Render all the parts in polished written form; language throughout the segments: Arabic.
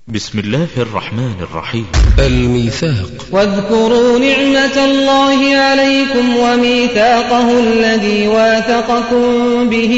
بسم الله الرحمن الرحيم. الميثاق. واذكروا نعمة الله عليكم وميثاقه الذي واثقكم به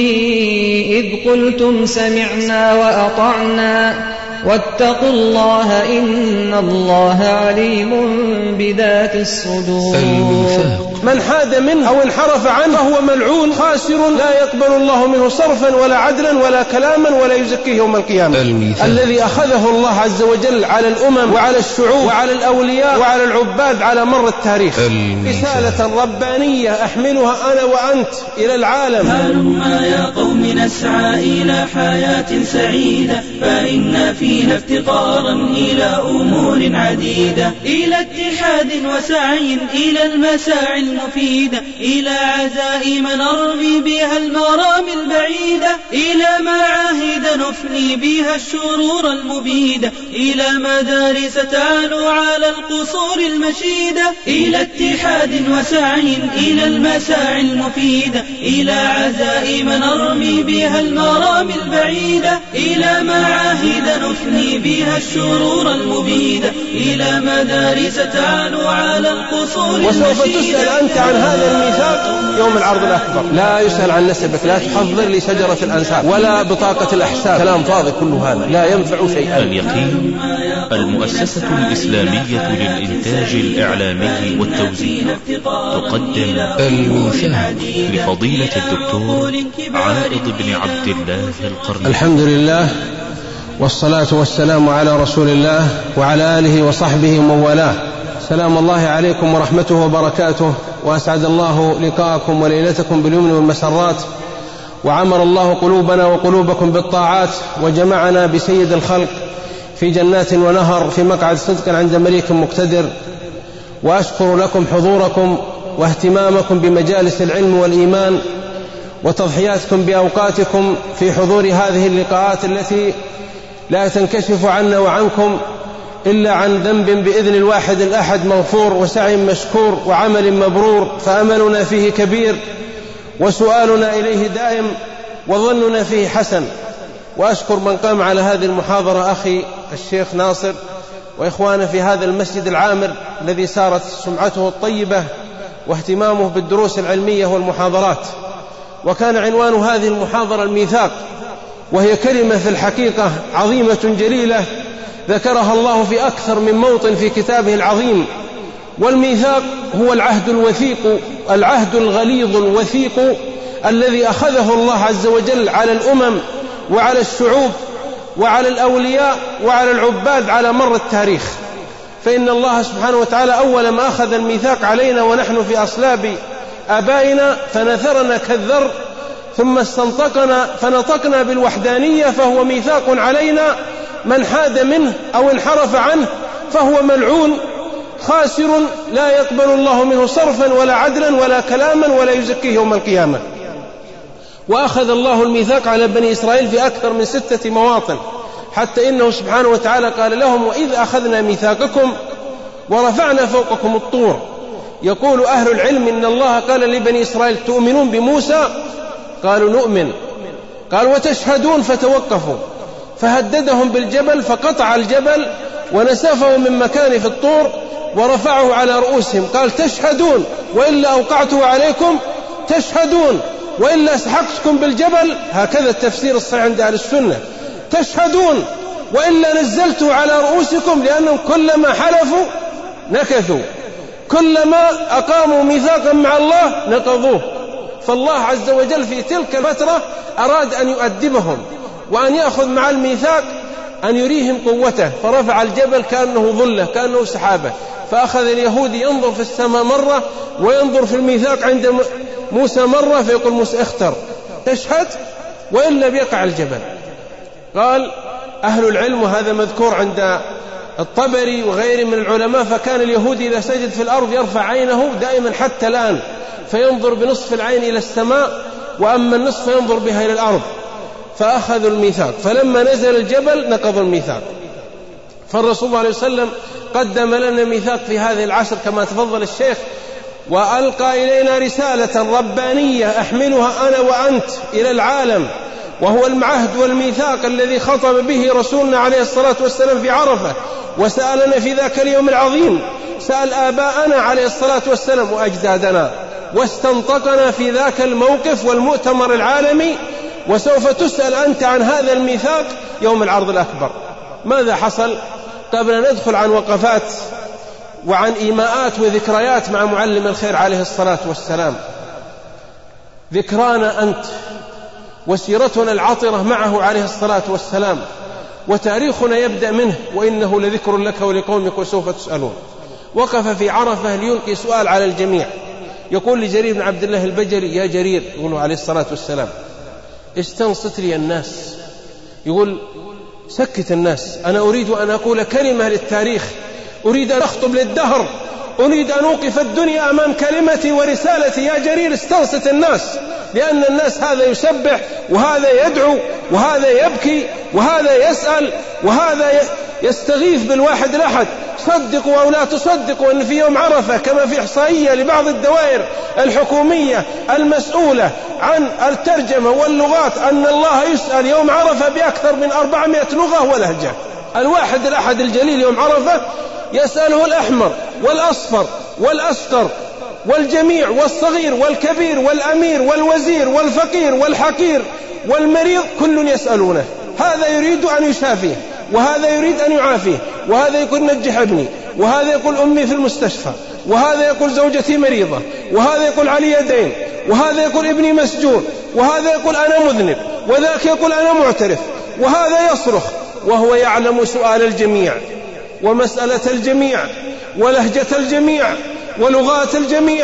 إذ قلتم سمعنا وأطعنا واتقوا الله إن الله عليم بذات الصدور. الميثاق. من حاد منه أو انحرف عنه فهو ملعون خاسر لا يقبل الله منه صرفا ولا عدلا ولا كلاما ولا يزكيه يوم القيامة. الميثاق. الذي أخذه الله عز وجل على الأمم وعلى الشعوب وعلى الأولياء وعلى العباد على مر التاريخ. رسالة ربانية أحملها أنا وأنت إلى العالم. هلما يا قوم نسعى إلى حياة سعيدة فإن فيها افتقارا إلى أمور عديدة، إلى اتحاد وسعي إلى المساعي المفيدة، إلى عزائم نرمي بها المرامي البعيدة، إلى معاهد نفني بها الشرور المبيدة، إلى مدارس تعلو على القصور المشيدة، إلى اتحاد وسعي إلى المساعي المفيدة، إلى عزائم نرمي بها المرامي البعيدة، إلى معاهد نفني بها الشرور المبيدة، إلى مدارس تعلو على القصور المشيدة. وسوف تسأل أنت عن هذا الميثاق يوم العرض الأكبر. لا يسأل عن نسبك، لا تحضر لي شجرة الأنساب ولا بطاقة الأحساب، كلام فاضي كل هذا لا ينفع شيئا. اليقين المؤسسة الإسلامية للإنتاج الإعلامي والتوزيع تقدم الميثاق لفضيلة الدكتور عائض بن عبد الله القرني. الحمد لله والصلاة والسلام على رسول الله وعلى آله وصحبه ومن والاه. سلام الله عليكم ورحمته وبركاته، وأسعد الله لقاءكم وليلتكم باليمن والمسرات، وعمر الله قلوبنا وقلوبكم بالطاعات، وجمعنا بسيد الخلق في جنات ونهر في مقعد صدق عند مليك مقتدر. وأشكر لكم حضوركم واهتمامكم بمجالس العلم والإيمان وتضحياتكم بأوقاتكم في حضور هذه اللقاءات التي لا تنكشف عنا وعنكم إلا عن ذنب بإذن الواحد الأحد مغفور وسعي مشكور وعمل مبرور، فأملنا فيه كبير وسؤالنا إليه دائم وظننا فيه حسن. وأشكر من قام على هذه المحاضرة أخي الشيخ ناصر وإخوانه في هذا المسجد العامر الذي سارت سمعته الطيبة واهتمامه بالدروس العلمية والمحاضرات. وكان عنوان هذه المحاضرة الميثاق، وهي كلمة في الحقيقة عظيمة جليلة ذكرها الله في أكثر من موطن في كتابه العظيم. والميثاق هو العهد الوثيق، العهد الغليظ الوثيق الذي أخذه الله عز وجل على الأمم وعلى الشعوب وعلى الأولياء وعلى العباد على مر التاريخ. فإن الله سبحانه وتعالى أول ما أخذ الميثاق علينا ونحن في أصلاب آبائنا فنثرنا كالذر، ثم استنطقنا فنطقنا بالوحدانية، فهو ميثاق علينا. من حاد منه أو انحرف عنه فهو ملعون خاسر لا يقبل الله منه صرفا ولا عدلا ولا كلاما ولا يزكيه يوم القيامة. وأخذ الله الميثاق على بني إسرائيل في أكثر من 6 مواطن، حتى إنه سبحانه وتعالى قال لهم: وإذ أخذنا ميثاقكم ورفعنا فوقكم الطور. يقول أهل العلم إن الله قال لبني إسرائيل: تؤمنون بموسى؟ قالوا نؤمن. قال: وتشهدون؟ فتوقفوا. فهددهم بالجبل فقطع الجبل ونسفه من مكانه في الطور ورفعه على رؤوسهم. قال: تشهدون وإلا أوقعته عليكم؟ تشهدون وإلا سحقتكم بالجبل؟ هكذا التفسير الصحيح عند أهل السنة. تشهدون وإلا نزلته على رؤوسكم، لأنهم كلما حلفوا نكثوا، كلما أقاموا ميثاقا مع الله نقضوه. فالله عز وجل في تلك الفترة أراد أن يؤدبهم وأن يأخذ مع الميثاق أن يريهم قوته، فرفع الجبل كأنه ظلة كأنه سحابة، فأخذ اليهود ينظر في السماء مرة وينظر في الميثاق عند موسى مرة، فيقول موسى: اختر، تشهد وإلا بيقع الجبل. قال أهل العلم، وهذا مذكور عند الطبري وغيره من العلماء، فكان اليهودي إذا سجد في الأرض يرفع عينه دائما حتى الآن فينظر بنصف العين إلى السماء، وأما النصف ينظر بها إلى الأرض. فأخذوا الميثاق، فلما نزل الجبل نقضوا الميثاق. فالرسول صلى الله عليه وسلم قدم لنا ميثاق في هذه العصر كما تفضل الشيخ، وألقى إلينا رسالة ربانية أحملها أنا وأنت إلى العالم. وهو المعهد والميثاق الذي خطب به رسولنا عليه الصلاة والسلام في عرفة، وسألنا في ذاك اليوم العظيم، سأل آباءنا عليه الصلاة والسلام وأجدادنا، واستنطقنا في ذاك الموقف والمؤتمر العالمي، وسوف تسأل أنت عن هذا الميثاق يوم العرض الأكبر. ماذا حصل؟ قبل أن ندخل عن وقفات وعن إيماءات وذكريات مع معلم الخير عليه الصلاة والسلام، ذكرانا أنت وسيرتنا العطرة معه عليه الصلاة والسلام، وتاريخنا يبدأ منه، وإنه لذكر لك ولقومك وسوف تسألون. وقف في عرفة ليلقي سؤال على الجميع، يقول لجرير بن عبد الله البجلي: يا جرير، يقول عليه الصلاة والسلام، استنصت لي الناس، يقول سكت الناس، أنا أريد أن أقول كلمة للتاريخ، أريد أن أخطب للدهر، أريد أن أوقف الدنيا أمام كلمتي ورسالتي. يا جرير استنصت الناس، لأن الناس هذا يسبح، وهذا يدعو، وهذا يبكي، وهذا يسأل، وهذا يستغيث بالواحد الأحد. صدقوا أو لا تصدقوا أن في يوم عرفة كما في إحصائية لبعض الدوائر الحكومية المسؤولة عن الترجمة واللغات أن الله يسأل يوم عرفة بأكثر من 400 لغة ولهجة. الواحد الأحد الجليل يوم عرفة يسأله الأحمر والأصفر والأسقر والجميع والصغير والكبير والأمير والوزير والفقير والحقير والمريض، كل يسألونه. هذا يريد أن يشافيه، وهذا يريد أن يعافيه، وهذا يقول نجح ابني، وهذا يقول أمي في المستشفى، وهذا يقول زوجتي مريضة، وهذا يقول علي دين، وهذا يقول ابني مسجون، وهذا يقول أنا مذنب، وذاك يقول أنا معترف، وهذا يصرخ، وهو يعلم سؤال الجميع ومسألة الجميع ولهجة الجميع ولغات الجميع،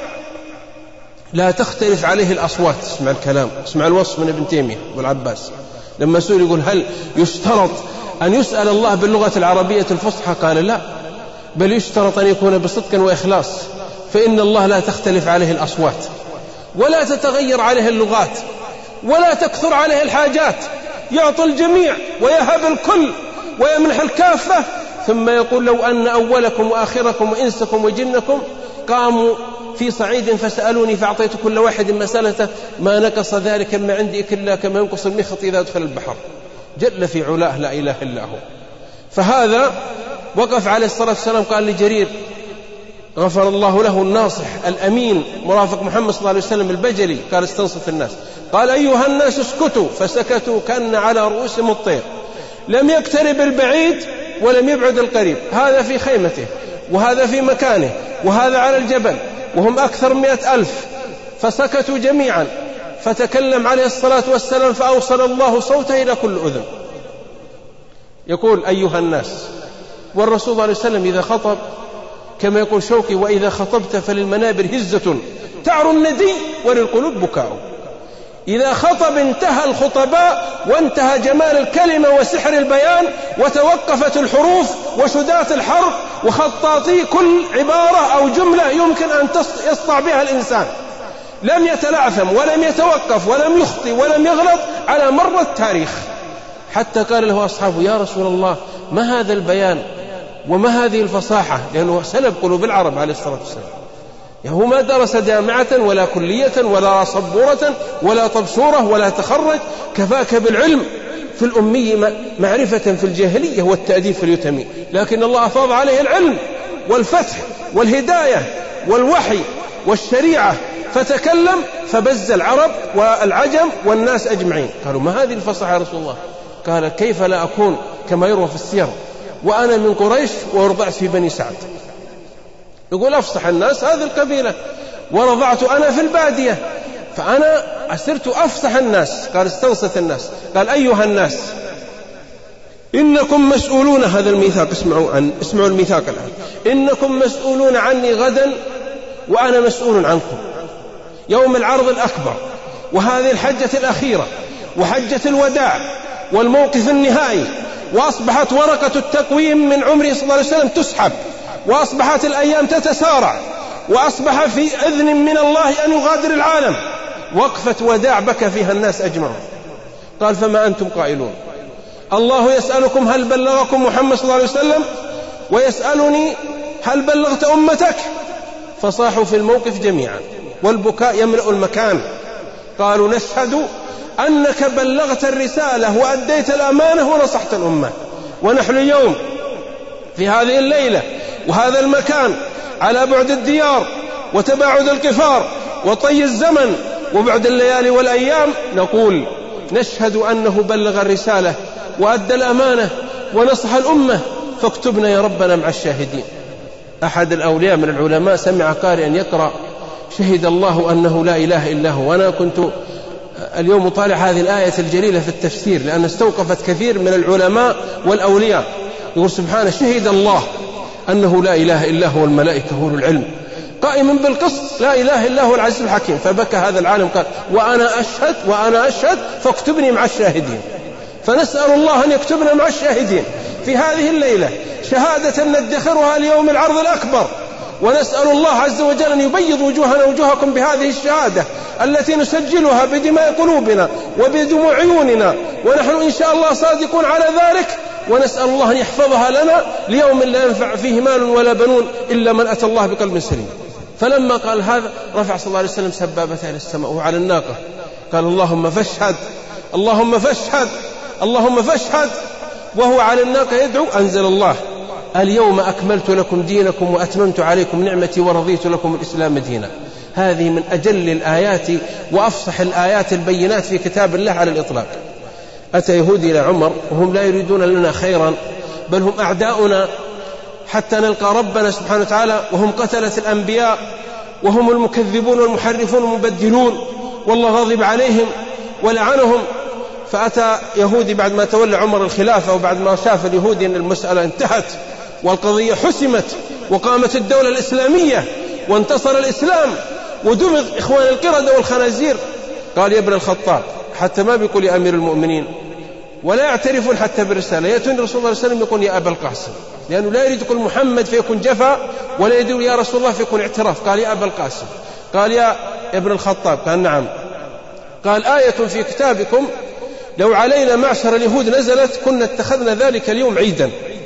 لا تختلف عليه الأصوات. اسمع الكلام، اسمع الوصف من ابن تيمية والعباس لما سئل يقول هل يشترط أن يسأل الله باللغة العربية الفصحى؟ قال لا، بل يشترط أن يكون بصدق وإخلاص، فإن الله لا تختلف عليه الأصوات، ولا تتغير عليه اللغات، ولا تكثر عليه الحاجات، يعطي الجميع ويهب الكل ويمنح الكافة. ثم يقول لو أن أولكم وآخركم وإنسكم وجنكم قاموا في صعيد فسألوني فأعطيت كل واحد مسألته ما نقص ذلك ما عندي إلا كما ينقص المخط إذا أدخل البحر. جل في علاه لا إله إلا هو. فهذا وقف عليه الصلاة والسلام قال لجرير غفر الله له الناصح الأمين مرافق محمد صلى الله عليه وسلم البجلي، قال استنصت الناس، قال أيها الناس اسكتوا، فسكتوا كأن على رؤوسهم الطير، لم يقترب البعيد ولم يبعد القريب، هذا في خيمته وهذا في مكانه وهذا على الجبل، وهم أكثر 100,000، فسكتوا جميعا. فتكلم عليه الصلاة والسلام فأوصل الله صوته إلى كل أذن، يقول أيها الناس. والرسول صلى الله عليه وسلم إذا خطب كما يقول شوقي وإذا خطبت فللمنابر هزة تعر الندي وللقلوب بكاء. إذا خطب انتهى الخطباء وانتهى جمال الكلمة وسحر البيان، وتوقفت الحروف وشدات الحرف وخطاطي كل عبارة أو جملة يمكن أن يسطع بها الإنسان، لم يتلعثم ولم يتوقف ولم يخطئ ولم يغلط على مر التاريخ. حتى قال له أصحابه يا رسول الله ما هذا البيان وما هذه الفصاحة، لأنه سلب قلوب العرب عليه الصلاة والسلام. هو ما درس جامعة ولا كلية ولا صبورة ولا طبشورة ولا تخرج، كفاك بالعلم في الأمي معرفة في الجاهلية والتأديب في اليتمي، لكن الله أفاض عليه العلم والفتح والهداية والوحي والشريعة، فتكلم فبز العرب والعجم والناس أجمعين. قالوا ما هذه الفصاحة يا رسول الله؟ قال كيف لا أكون كما يروى في السير وأنا من قريش ورضعت في بني سعد. يقول أفصح الناس هذه القبيلة، ورضعت أنا في البادية، فأنا أسرت أفصح الناس. قال استنصت الناس، قال أيها الناس إنكم مسؤولون، هذا الميثاق اسمعوا الميثاق الآن، إنكم مسؤولون عني غدا وأنا مسؤول عنكم يوم العرض الأكبر، وهذه الحجة الأخيرة وحجة الوداع والموقف النهائي، وأصبحت ورقة التقويم من عمره صلى الله عليه وسلم تسحب، وأصبحت الأيام تتسارع، وأصبح في إذن من الله أن يغادر العالم. وقفة وداع بكى فيها الناس أجمعون. قال فما أنتم قائلون؟ الله يسألكم هل بلغكم محمد صلى الله عليه وسلم، ويسألني هل بلغت أمتك؟ فصاحوا في الموقف جميعا والبكاء يملأ المكان. قالوا نشهد أنك بلغت الرسالة وأديت الأمانة ونصحت الأمة. ونحن اليوم في هذه الليلة وهذا المكان على بعد الديار وتباعد القفار وطي الزمن وبعد الليالي والأيام نقول نشهد أنه بلغ الرسالة وأدى الأمانة ونصح الأمة، فاكتبنا يا ربنا مع الشاهدين. أحد الأولياء من العلماء سمع قارئا يقرأ شهد الله أنه لا إله إلا هو. وأنا كنت اليوم طالع هذه الآية الجليلة في التفسير لأن استوقفت كثير من العلماء والأولياء. يقول سبحانه شهد الله أنه لا إله إلا هو والملائكة أولو العلم قائما بالقسط لا إله إلا هو العزيز الحكيم. فبكى هذا العالم قال وأنا أشهد فاكتبني مع الشاهدين. فنسأل الله أن يكتبنا مع الشاهدين في هذه الليلة شهادة ندخرها ليوم العرض الأكبر. ونسأل الله عز وجل أن يبيض وجوهنا وجوهكم بهذه الشهادة التي نسجلها بدماء قلوبنا وبدموع عيوننا، ونحن إن شاء الله صادقون على ذلك. ونسأل الله أن يحفظها لنا ليوم لا ينفع فيه مال ولا بنون إلا من أتى الله بقلب سليم. فلما قال هذا رفع صلى الله عليه وسلم سبابته إلى السماء وهو على الناقة قال اللهم فاشهد اللهم فاشهد اللهم فاشهد. وهو على الناقة يدعو أنزل الله اليوم أكملت لكم دينكم وأتممت عليكم نعمتي ورضيت لكم الإسلام دينا. هذه من أجل الآيات وأفصح الآيات البينات في كتاب الله على الإطلاق. أتى يهودي إلى عمر وهم لا يريدون لنا خيرا بل هم أعداؤنا حتى نلقى ربنا سبحانه وتعالى، وهم قتلة الأنبياء وهم المكذبون والمحرفون والمبدلون والله غاضب عليهم ولعنهم. فأتى يهودي بعد ما تولى عمر الخلافة وبعد ما شاف اليهودي أن المسألة انتهت والقضية حسمت وقامت الدولة الإسلامية وانتصر الإسلام ودمغ إخوان القردة والخنازير، قال يا ابن الخطاب، حتى ما بيقول يا أمير المؤمنين ولا يعترفون حتى بالرسالة، يأتون رسول الله صلى الله عليه وسلم يقول يا أبا القاسم، لأنه لا يريد يقول محمد فيكون جفا ولا يريد يا رسول الله فيكون اعتراف. قال يا أبا القاسم، قال يا ابن الخطاب، قال نعم، قال آية في كتابكم لو علينا معشر اليهود نزلت كنا اتخذنا ذلك اليوم عيدا.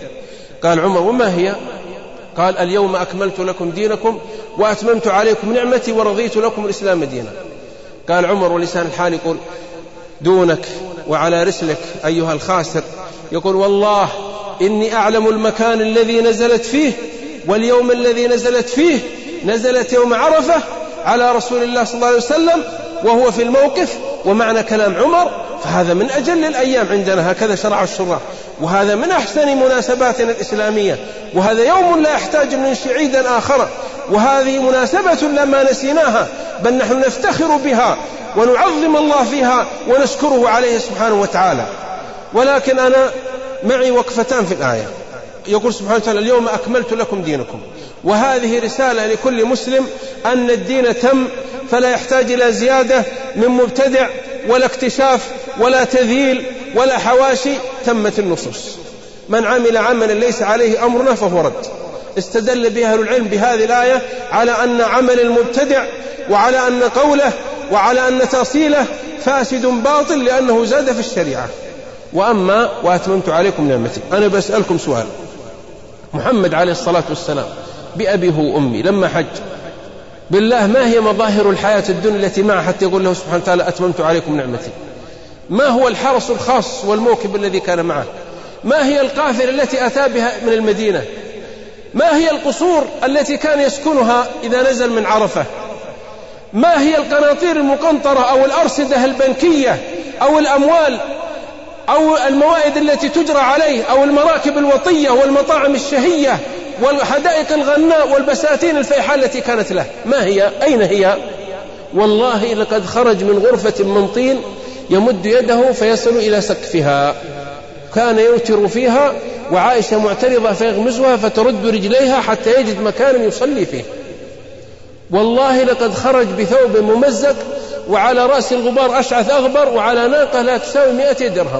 قال عمر وما هي؟ قال اليوم أكملت لكم دينكم وأتممت عليكم نعمتي ورضيت لكم الإسلام دينا. قال عمر ولسان الحال يقول دونك وعلى رسلك أيها الخاسر، يقول والله إني أعلم المكان الذي نزلت فيه واليوم الذي نزلت فيه، نزلت يوم عرفة على رسول الله صلى الله عليه وسلم وهو في الموقف. ومعنى كلام عمر فهذا من أجل الأيام عندنا، هكذا شرع الشراح، وهذا من أحسن مناسباتنا الإسلامية، وهذا يوم لا يحتاج أن ننشئ عيدا آخر، وهذه مناسبة لما نسيناها بل نحن نفتخر بها ونعظم الله فيها ونشكره عليه سبحانه وتعالى. ولكن أنا معي وقفتان في الآية. يقول سبحانه وتعالى اليوم أكملت لكم دينكم، وهذه رسالة لكل مسلم أن الدين تم فلا يحتاج إلى زيادة من مبتدع ولا اكتشاف ولا تذييل ولا حواشي، تمت النصوص. من عمل عملا ليس عليه أمرنا فهو رد. استدل بها أهل العلم بهذه الآية على أن عمل المبتدع وعلى أن قوله وعلى أن تأصيله فاسد باطل لأنه زاد في الشريعة. وأما وأتممت عليكم نعمتي، أنا بسألكم سؤال. محمد عليه الصلاة والسلام بأبيه وأمي لما حج بالله ما هي مظاهر الحياة الدنيا التي معه حتى يقول له سبحانه وتعالى أتممت عليكم نعمتي؟ ما هو الحرس الخاص والموكب الذي كان معه؟ ما هي القافلة التي أتى بها من المدينة؟ ما هي القصور التي كان يسكنها إذا نزل من عرفة؟ ما هي القناطير المقنطرة أو الأرصدة البنكية أو الأموال أو الموائد التي تجرى عليه أو المراكب الوطية والمطاعم الشهية والحدائق الغناء والبساتين الفيحاء التي كانت له؟ ما هي؟ أين هي؟ والله لقد خرج من غرفة من طين يمد يده فيصل إلى سقفها، كان يوتر فيها وعائشة معترضة فيغمزها فترد رجليها حتى يجد مكانا يصلي فيه. والله لقد خرج بثوب ممزق وعلى رأس الغبار أشعث أغبر وعلى ناقة لا تساوي 200 درهم.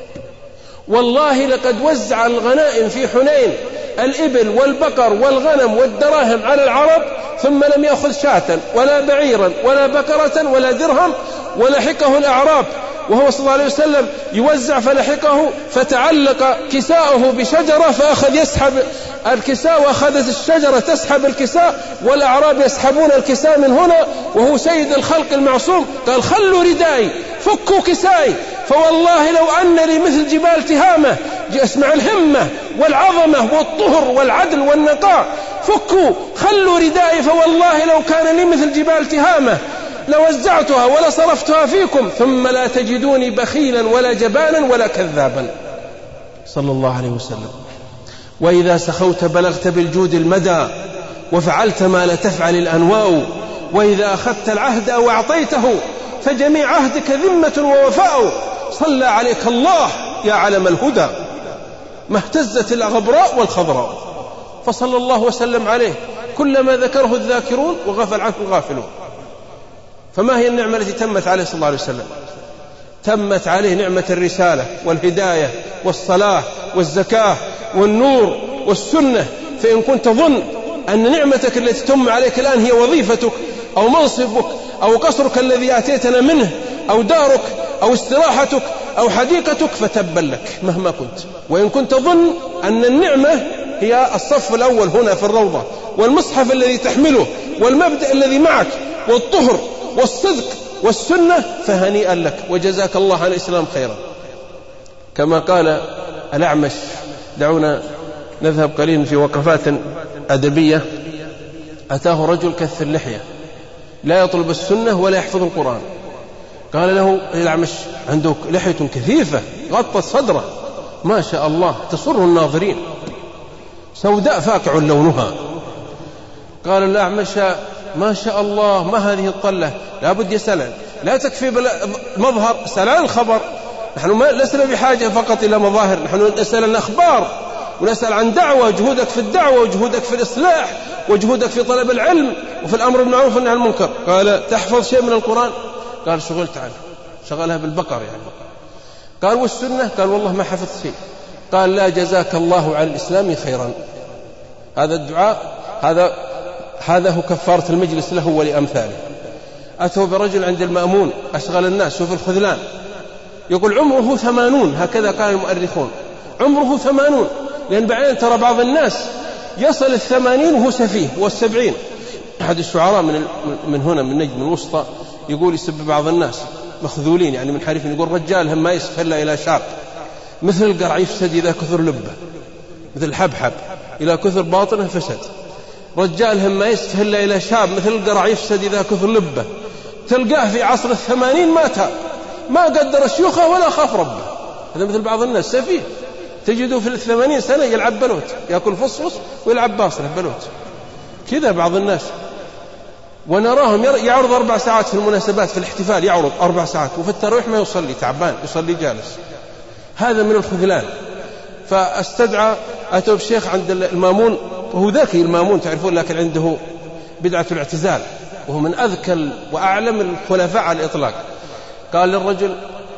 والله لقد وزع الغنائم في حنين الإبل والبقر والغنم والدراهم على العرب ثم لم يأخذ شاة ولا بعيرا ولا بقرة ولا درهم، ولحقه الأعراب وهو صلى الله عليه وسلم يوزع فلحقه فتعلق كساؤه بشجرة فأخذ يسحب الكساء وأخذت الشجرة تسحب الكساء والأعراب يسحبون الكساء من هنا وهو سيد الخلق المعصوم. قال خلوا ردائي فكوا كسائي فوالله لو أن لي مثل جبال تهامة. اسمع الهمة والعظمة والطهر والعدل والنقاء. فكوا خلوا ردائي فوالله لو كان لي مثل جبال تهامة لوزعتها ولا صرفتها فيكم ثم لا تجدوني بخيلا ولا جبانا ولا كذابا صلى الله عليه وسلم. وإذا سخوت بلغت بالجود المدى وفعلت ما لا تفعل الأنواء. وإذا أخذت العهد أو أعطيته فجميع عهدك ذمة ووفاء. صلى عليك الله يا علم الهدى ما اهتزت الغبراء والخضراء. فصلى الله وسلم عليه كلما ذكره الذاكرون وغفل عنه الغافلون. فما هي النعمة التي تمت عليه صلى الله عليه وسلم؟ تمت عليه نعمة الرسالة والهداية والصلاة والزكاة والنور والسنة. فإن كنت تظن أن نعمتك التي تم عليك الآن هي وظيفتك أو منصبك أو قصرك الذي أتيتنا منه أو دارك أو استراحتك أو حديقتك فتبا لك مهما كنت. وإن كنت تظن أن النعمة هي الصف الأول هنا في الروضة والمصحف الذي تحمله والمبدأ الذي معك والطهر والصدق والسنة فهنيئا لك وجزاك الله عن الإسلام خيرا. كما قال الأعمش. دعونا نذهب قليلا في وقفات أدبية. أتاه رجل كث اللحية لا يطلب السنة ولا يحفظ القرآن. قال له الأعمش عنده لحية كثيفة غطت صدره ما شاء الله تسر الناظرين سوداء فاقع لونها. قال الأعمش ما شاء الله ما هذه الطلة لابد يسأل لا تكفي مظهر سأل عن الخبر. نحن لسنا بحاجة فقط إلى مظاهر نحن نسأل عن أخبار ونسأل عن دعوة جهودك في الدعوة وجهودك في الإصلاح وجهودك في طلب العلم وفي الأمر بالمعروف والنهي عن المنكر. قال تحفظ شيء من القرآن؟ قال شغلت عنه شغلها بالبقر يعني. قال والسنة؟ قال والله ما حفظت شيء. قال لا جزاك الله عن الإسلام خيرا. هذا الدعاء هذا هو كفارة المجلس له ولأمثاله. أتوا برجل عند المأمون أشغل الناس شوف الخذلان يقول عمره 80 هكذا قال المؤرخون عمره 80 لأن بعدين ترى بعض الناس يصل 80 وهو سفيه وال70. أحد الشعراء من هنا من نجم الوسطى يقول يسب بعض الناس مخذولين يعني منحرفين يقول رجال هم ما يسفل إلى شاب مثل القرع يفسد إذا كثر لبه مثل الحبحب إلى كثر باطنه فسد. رجال هم ما يسفل إلى شاب مثل القرع يفسد إذا كثر لبه. تلقاه في عصر 80 مات ما قدر الشيوخة ولا خاف ربه. هذا مثل بعض الناس سفيه تجده في 80 سنة يلعب بلوت يأكل فصفص ويلعب باصره بلوت كذا بعض الناس. ونراهم يعرض 4 ساعات في المناسبات في الاحتفال يعرض 4 ساعات وفي التراويح ما يصلي تعبان يصلي جالس. هذا من الخذلان. فاستدعى أتوا بشيخ عند المامون وهو ذكي المامون تعرفون لكن عنده بدعة الاعتزال وهو من أذكى وأعلم الخلفاء على الإطلاق. قال للرجل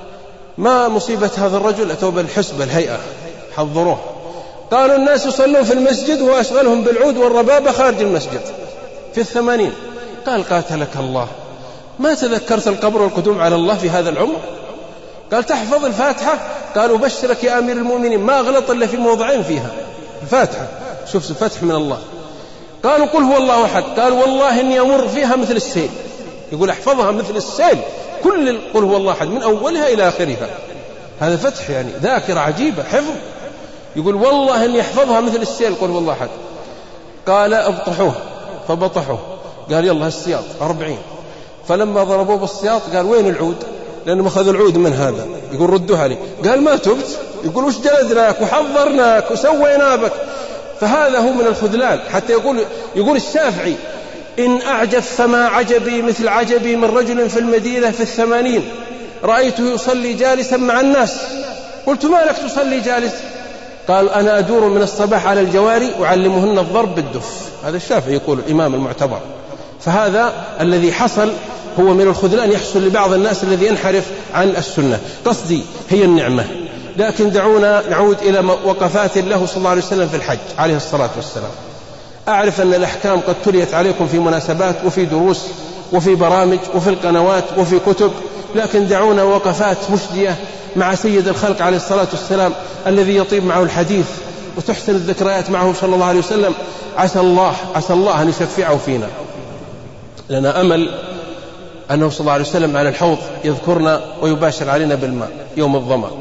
ما مصيبة هذا الرجل؟ أتوا بالحسبة الهيئة حضروه. قالوا الناس يصلون في المسجد وهو أشغلهم بالعود والربابة خارج المسجد في 80. قال قاتلك الله ما تذكرت القبر والقدوم على الله في هذا العمر؟ قال تحفظ الفاتحة؟ قالوا بشرك يا أمير المؤمنين ما غلط إلا في موضعين فيها الفاتحة. شوف فتح من الله. قالوا قل هو الله أحد. قال والله إني أمر فيها مثل السيل. يقول احفظها مثل السيل كل قل هو الله أحد من أولها إلى آخرها. هذا فتح يعني ذاكرة عجيبة حفظ. يقول والله إني أحفظها مثل السيل قل هو الله أحد. قال ابطحوه فبطحوه. قال يلا السياط 40. فلما ضربوه بالسياط قال وين العود؟ لأنهم أخذوا العود من هذا. يقول ردوها لي. قال ما تبت. يقول وش جلدناك وحضرناك وسوينا بك. فهذا هو من الخذلان. حتى يقول الشافعي إن أعجب فما عجبي مثل عجبي من رجل في المدينة في 80 رأيته يصلي جالسا مع الناس. قلت ما لك تصلي جالس؟ قال أنا أدور من الصباح على الجواري أعلمهن الضرب بالدف. هذا الشافعي يقول الإمام المعتبر. فهذا الذي حصل هو من الخذلان يحصل لبعض الناس الذي ينحرف عن السنة. قصدي هي النعمة. لكن دعونا نعود إلى وقفات له صلى الله عليه وسلم في الحج عليه الصلاة والسلام. أعرف أن الأحكام قد تليت عليكم في مناسبات وفي دروس وفي برامج وفي القنوات وفي كتب، لكن دعونا وقفات مشجية مع سيد الخلق عليه الصلاة والسلام الذي يطيب معه الحديث وتحسن الذكريات معه صلى الله عليه وسلم. عسى الله أن يشفعه فينا. لنا أمل أنه صلى الله عليه وسلم على الحوض يذكرنا ويباشر علينا بالماء يوم الظمأ،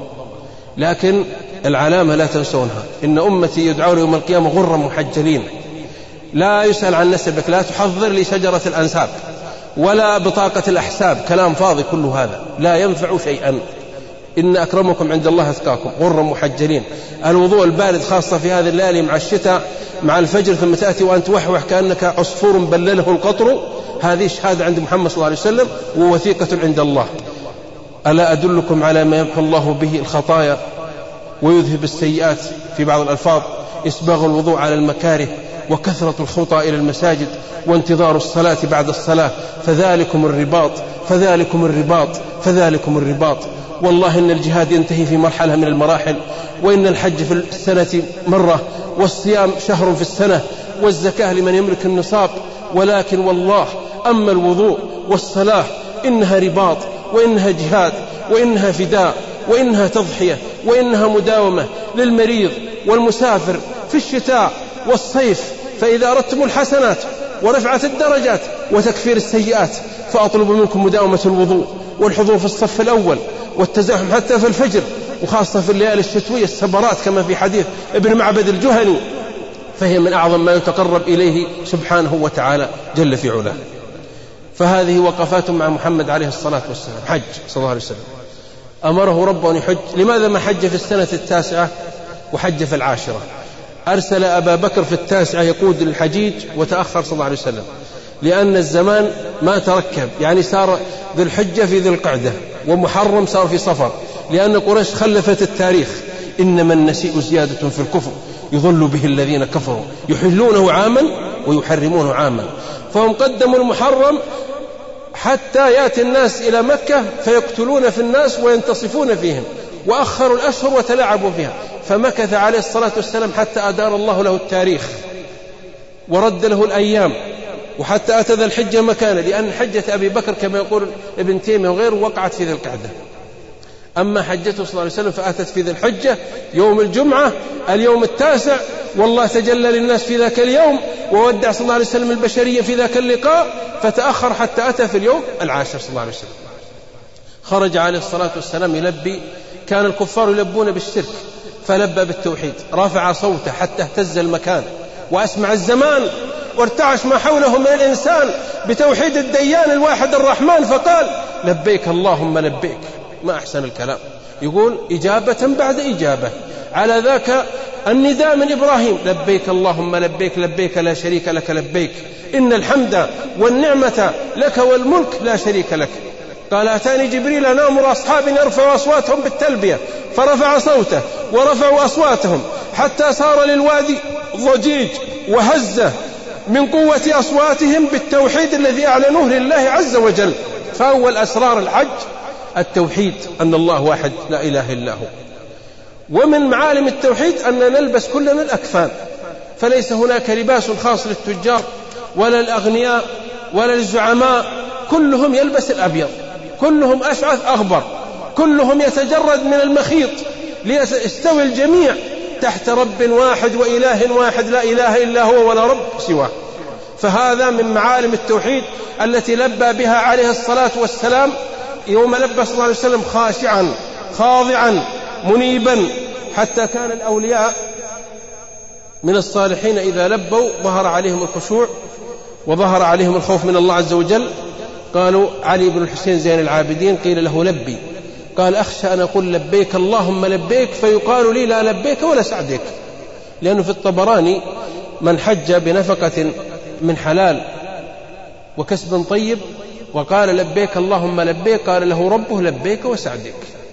لكن العلامة لا تنسونها، إن أمتي يدعون يوم القيامة غرا محجلين، لا يسأل عن نسبك، لا تحضر لي شجرة الأنساب ولا بطاقة الأحساب، كلام فاضي كل هذا لا ينفع شيئا. إن أكرمكم عند الله أتقاكم، غرا محجلين. الوضوء البارد خاصة في هذه الليالي مع الشتاء مع الفجر، ثم تأتي وأنت وحوح كأنك عصفور بلله القطر، هذه شهادة عند محمد صلى الله عليه وسلم ووثيقة عند الله. ألا أدلكم على ما يمحو الله به الخطايا ويذهب السيئات؟ في بعض الألفاظ إسباغ الوضوء على المكاره، وكثرة الخطى إلى المساجد، وانتظار الصلاة بعد الصلاة، فذلكم الرباط فذلكم الرباط فذلكم الرباط. والله إن الجهاد ينتهي في مرحلة من المراحل، وإن الحج في السنة مرة، والصيام شهر في السنة، والزكاة لمن يملك النصاب، ولكن والله أما الوضوء والصلاة إنها رباط، وإنها جهاد، وإنها فداء، وإنها تضحية، وإنها مداومة للمريض والمسافر في الشتاء والصيف. فإذا أردتم الحسنات ورفعة الدرجات وتكفير السيئات فأطلب منكم مداومة الوضوء والحضور في الصف الأول والتزاحم حتى في الفجر، وخاصة في الليالي الشتوية السبرات كما في حديث ابن معبد الجهني، فهي من أعظم ما يتقرب إليه سبحانه وتعالى جل في علاه. فهذه وقفات مع محمد عليه الصلاة والسلام. حج صلى الله عليه وسلم، أمره ربه أن يحج. لماذا ما حج في السنة 9 وحج في 10؟ أرسل أبا بكر في 9 يقود الحجيج وتأخر صلى الله عليه وسلم، لأن الزمان ما تركب، يعني صار ذي الحجة في ذي القعدة، ومحرم صار في صفر، لأن قريش خلفت التاريخ. إنما النسيء زيادة في الكفر يضل به الذين كفروا يحلونه عاما ويحرمونه عاما. فهم قدموا المحرم حتى يأتي الناس إلى مكة فيقتلون في الناس وينتصفون فيهم، وأخروا الأشهر وتلاعبوا فيها. فمكث عليه الصلاة والسلام حتى أدار الله له التاريخ ورد له الأيام، وحتى أتى ذا الحجة مكانه، لأن حجة أبي بكر كما يقول ابن تيمية وغيره وقعت في ذي القعدة. أما حجته صلى الله عليه وسلم فأتت في ذي الحجة يوم الجمعة اليوم 9، والله تجلى للناس في ذاك اليوم، وودع صلى الله عليه وسلم البشرية في ذاك اللقاء، فتأخر حتى أتى في اليوم 10 صلى الله عليه وسلم. خرج عليه الصلاة والسلام يلبي، كان الكفار يلبون بالشرك فلبى بالتوحيد، رفع صوته حتى اهتز المكان وأسمع الزمان، وارتعش ما حوله من الإنسان بتوحيد الديان الواحد الرحمن، فقال لبيك اللهم لبيك. ما أحسن الكلام، يقول إجابة بعد إجابة على ذاك النداء من إبراهيم، لبيك اللهم لبيك لبيك لا شريك لك لبيك إن الحمد والنعمة لك والملك لا شريك لك. قال أتاني جبريل أن أمر أصحابي يرفعوا أصواتهم بالتلبية، فرفع صوته ورفعوا أصواتهم حتى صار للوادي ضجيج وهزة من قوة أصواتهم بالتوحيد الذي أعلنوه لله عز وجل. فأول أسرار الحج التوحيد، أن الله واحد لا إله إلا هو. ومن معالم التوحيد أن نلبس كلنا الأكفان، فليس هناك لباس خاص للتجار ولا الأغنياء ولا للزعماء، كلهم يلبس الأبيض، كلهم أشعث أغبر، كلهم يتجرد من المخيط ليستوي الجميع تحت رب واحد وإله واحد لا إله إلا هو ولا رب سواه. فهذا من معالم التوحيد التي لبى بها عليه الصلاة والسلام يوم لبى صلى الله عليه وسلم خاشعا خاضعا منيبا، حتى كان الأولياء من الصالحين إذا لبوا ظهر عليهم الخشوع وظهر عليهم الخوف من الله عز وجل. قالوا علي بن الحسين زين العابدين قيل له لبي، قال أخشى أن أقول لبيك اللهم لبيك فيقال لي لا لبيك ولا سعديك، لأنه في الطبراني من حج بنفقة من حلال وكسب طيب وقال لبيك اللهم لبيك قال له ربه لبيك وسعديك.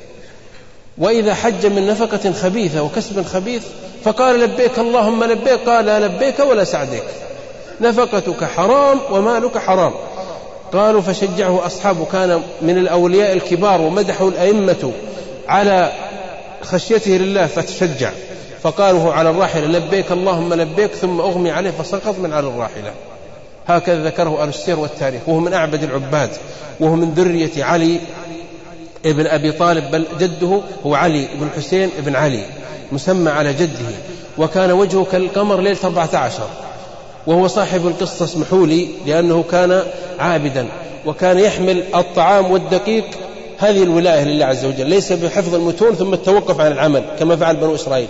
وإذا حج من نفقة خبيثة وكسب خبيث فقال لبيك اللهم لبيك قال لا لبيك ولا سعديك، نفقتك حرام ومالك حرام. قالوا فشجعه أصحابه، كان من الأولياء الكبار ومدحوا الأئمة على خشيته لله فتشجع، فقالوا على الراحلة لبيك اللهم لبيك، ثم أغمي عليه فسقط من على الراحلة. هكذا ذكره أهل السير والتاريخ، وهو من أعبد العباد، وهو من ذرية علي ابن أبي طالب، بل جده هو علي بن حسين ابن علي مسمى على جده، وكان وجهه كالقمر ليلة 14، وهو صاحب القصة اسمحوا لي لأنه كان عابدا وكان يحمل الطعام والدقيق. هذه الولاية لله عز وجل، ليس بحفظ المتون ثم التوقف عن العمل كما فعل بنو إسرائيل،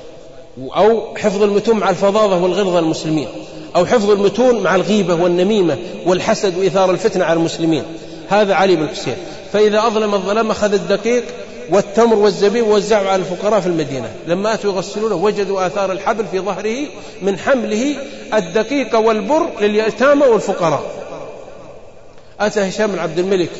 أو حفظ المتون مع الفظاظة والغلظة المسلمين، أو حفظ المتون مع الغيبة والنميمة والحسد وإثار الفتنة على المسلمين. هذا علي بن الحسين. فإذا أظلم الظلام أخذ الدقيق والتمر والزبيب ووزعوا على الفقراء في المدينة. لما أتوا يغسلونه وجدوا آثار الحبل في ظهره من حمله الدقيق والبر لليتامى والفقراء. أتى هشام بن عبد الملك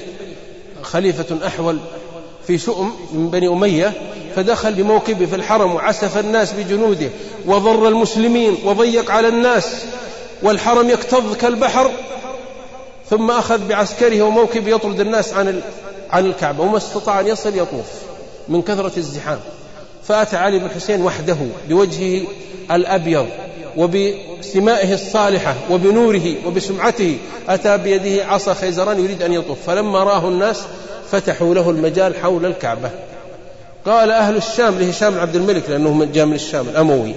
خليفة أحول في شؤم من بني أمية، فدخل بموكبه في الحرم وعسف الناس بجنوده وضر المسلمين وضيق على الناس والحرم يكتظ كالبحر، ثم أخذ بعسكره وموكبه يطرد الناس عن الكعبة، وما استطاع أن يصل يطوف من كثرة الزحام. فأتى علي بن الحسين وحده بوجهه الأبيض وبسمائه الصالحة وبنوره وبسمعته، أتى بيده عصا خيزران يريد أن يطوف، فلما راه الناس فتحوا له المجال حول الكعبة. قال أهل الشام لهشام بن عبد الملك، لأنه جاء من الشام الأموي: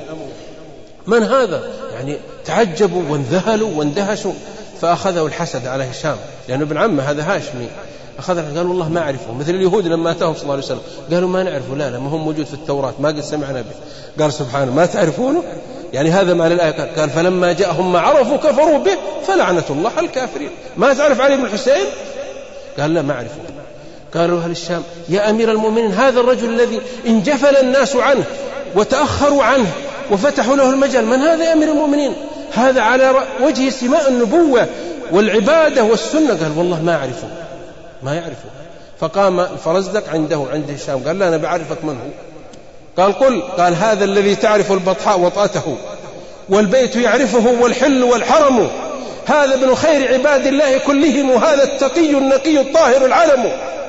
من هذا؟ يعني تعجبوا وانذهلوا واندهشوا. فأخذه الحسد على هشام لأنه ابن عمه هذا هاشمي. قال والله ما أعرفه، مثل اليهود لما أتاهم صلى الله عليه وسلم قالوا ما نعرفه، لا ما هو موجود في التوراة ما قد سمعنا به. قال سبحانه ما تعرفونه؟ يعني هذا معنى الآية. قال فلما جاءهم ما عرفوا كفروا به فلعنة الله على الكافرين. ما تعرف علي بن الحسين؟ قال لا ما أعرفه. قالوا أهل الشام: يا أمير المؤمنين هذا الرجل الذي انجفل الناس عنه وتأخروا عنه وفتحوا له المجال، من هذا يا أمير المؤمنين؟ هذا على وجه سماء النبوة والعبادة والسنة. قال والله ما أعرفه ما يعرفه. فقام الفرزدق عند هشام قال لا أنا بعرفك من هو. قال قل. قال هذا الذي تعرف البطحاء وطأته والبيت يعرفه والحل والحرم، هذا ابن خير عباد الله كلهم، وهذا التقي النقي الطاهر العلم،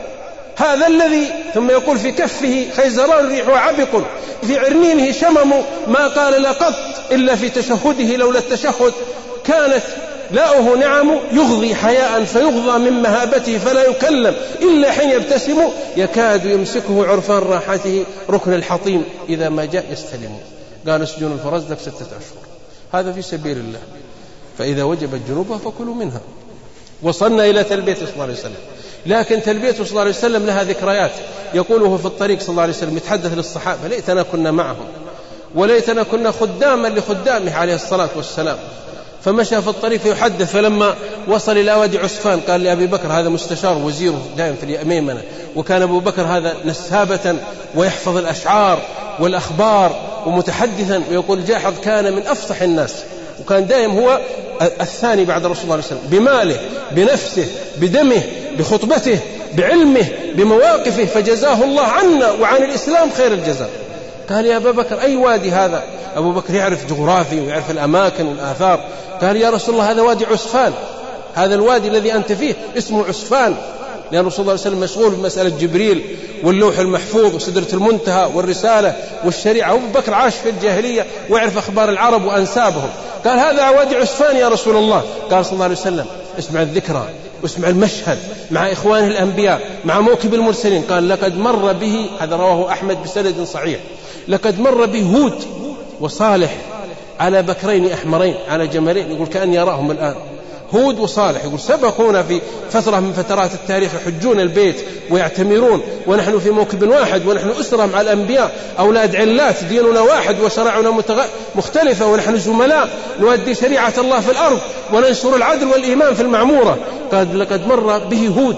هذا الذي ثم يقول في كفه خيزران ريح عبق في عرنينه شمم، ما قال لقط إلا في تشهده، لولا التشهد كانت لاؤه نعم، يغضي حياء فيغضى من مهابته فلا يكلم إلا حين يبتسم، يكاد يمسكه عرفان راحته ركن الحطيم إذا ما جاء يستلم. قال سجون الفرزدق 6 أشهر، هذا في سبيل الله، فإذا وجبت جنوبها فكلوا منها. وصلنا إلى تلبية صلى الله عليه وسلم، لكن تلبيته صلى الله عليه وسلم لها ذكريات يقوله في الطريق صلى الله عليه وسلم، يتحدث للصحابة: ليتنا كنا معهم وليتنا كنا خداما لخدامه عليه الصلاة والسلام. فمشى في الطريق فيحدث، فلما وصل إلى وادي عسفان قال لأبي بكر هذا مستشار وزيره دائم في اليمن، وكان أبو بكر هذا نسابة ويحفظ الأشعار والأخبار ومتحدثا، ويقول جاحظ كان من أفصح الناس، وكان دائم هو الثاني بعد رسول الله صلى الله عليه وسلم بماله بنفسه بدمه بخطبته بعلمه بمواقفه، فجزاه الله عنا وعن الإسلام خير الجزاء. قال يا أبا بكر أي وادي هذا؟ أبو بكر يعرف جغرافي ويعرف الأماكن والآثار. قال يا رسول الله هذا وادي عسفان، هذا الوادي الذي أنت فيه اسمه عسفان، لأن رسول الله صلى الله عليه وسلم مشغول بمسألة جبريل واللوح المحفوظ وسدرة المنتهى والرسالة والشريعة، أبو بكر عاش في الجاهلية ويعرف أخبار العرب وأنسابهم. قال هذا وادي عسفان يا رسول الله. قال صلى الله عليه وسلم اسمع الذكرى واسمع المشهد مع إخوانه الأنبياء مع موكب المرسلين. قال لقد مر به، هذا رواه أحمد بسند صحيح، لقد مر به هود وصالح على بكرين أحمرين على جملين، يقول كأن يراهم الآن. هود وصالح يقول سبقونا في فترة من فترات التاريخ يحجون البيت ويعتمرون، ونحن في موكب واحد، ونحن أسرة مع الأنبياء أولاد علات، ديننا واحد وشرعنا مختلفة، ونحن زملاء نؤدي شريعة الله في الأرض وننشر العدل والإيمان في المعمورة. قال لقد مر به هود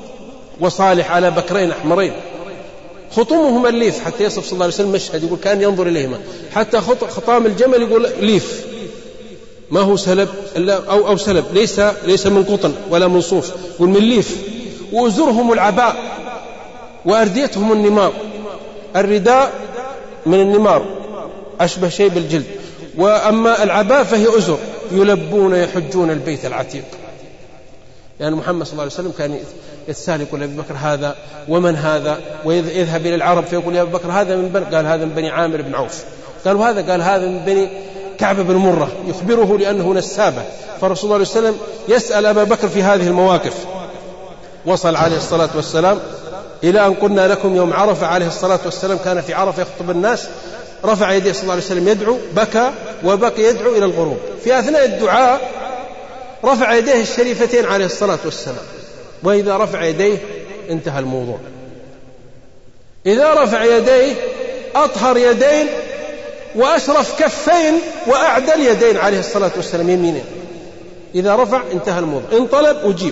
وصالح على بكرين أحمرين خطومهما الليف، حتى يصف صلى الله عليه وسلم مشهد يقول كان ينظر إليهما، حتى خطام الجمل يقول ليف، ما هو سلب أو سلب، ليس من قطن ولا من صوف، يقول من ليف، وأزرهم العباء وأرديتهم النمار، الرداء من النمار أشبه شيء بالجلد، وأما العباء فهي أزر، يلبون يحجون البيت العتيق. يعني محمد صلى الله عليه وسلم كان يتساءل يقول أبي بكر هذا ومن هذا، ويذهب إلى العرب فيقول يا أبي بكر هذا من بني، قال هذا من بني عامر بن عوف، قالوا هذا، قال هذا من بني كعب بن مرة، يخبره لأنه نسابة. فرسول الله صلى الله عليه وسلم يسأل أبا بكر في هذه المواقف. وصل عليه الصلاة والسلام إلى أن قلنا لكم يوم عرفة عليه الصلاة والسلام كان في عرفة يخطب الناس، رفع يديه صلى الله عليه وسلم يدعو، بكى وبقي يدعو إلى الغروب. في أثناء الدعاء رفع يديه الشريفتين عليه الصلاة والسلام، وإذا رفع يديه انتهى الموضوع. إذا رفع يديه أطهر يدين وأشرف كفين وأعدل يدين عليه الصلاة والسلام يمينين. إذا رفع انتهى الموضوع. إن طلب أجيب،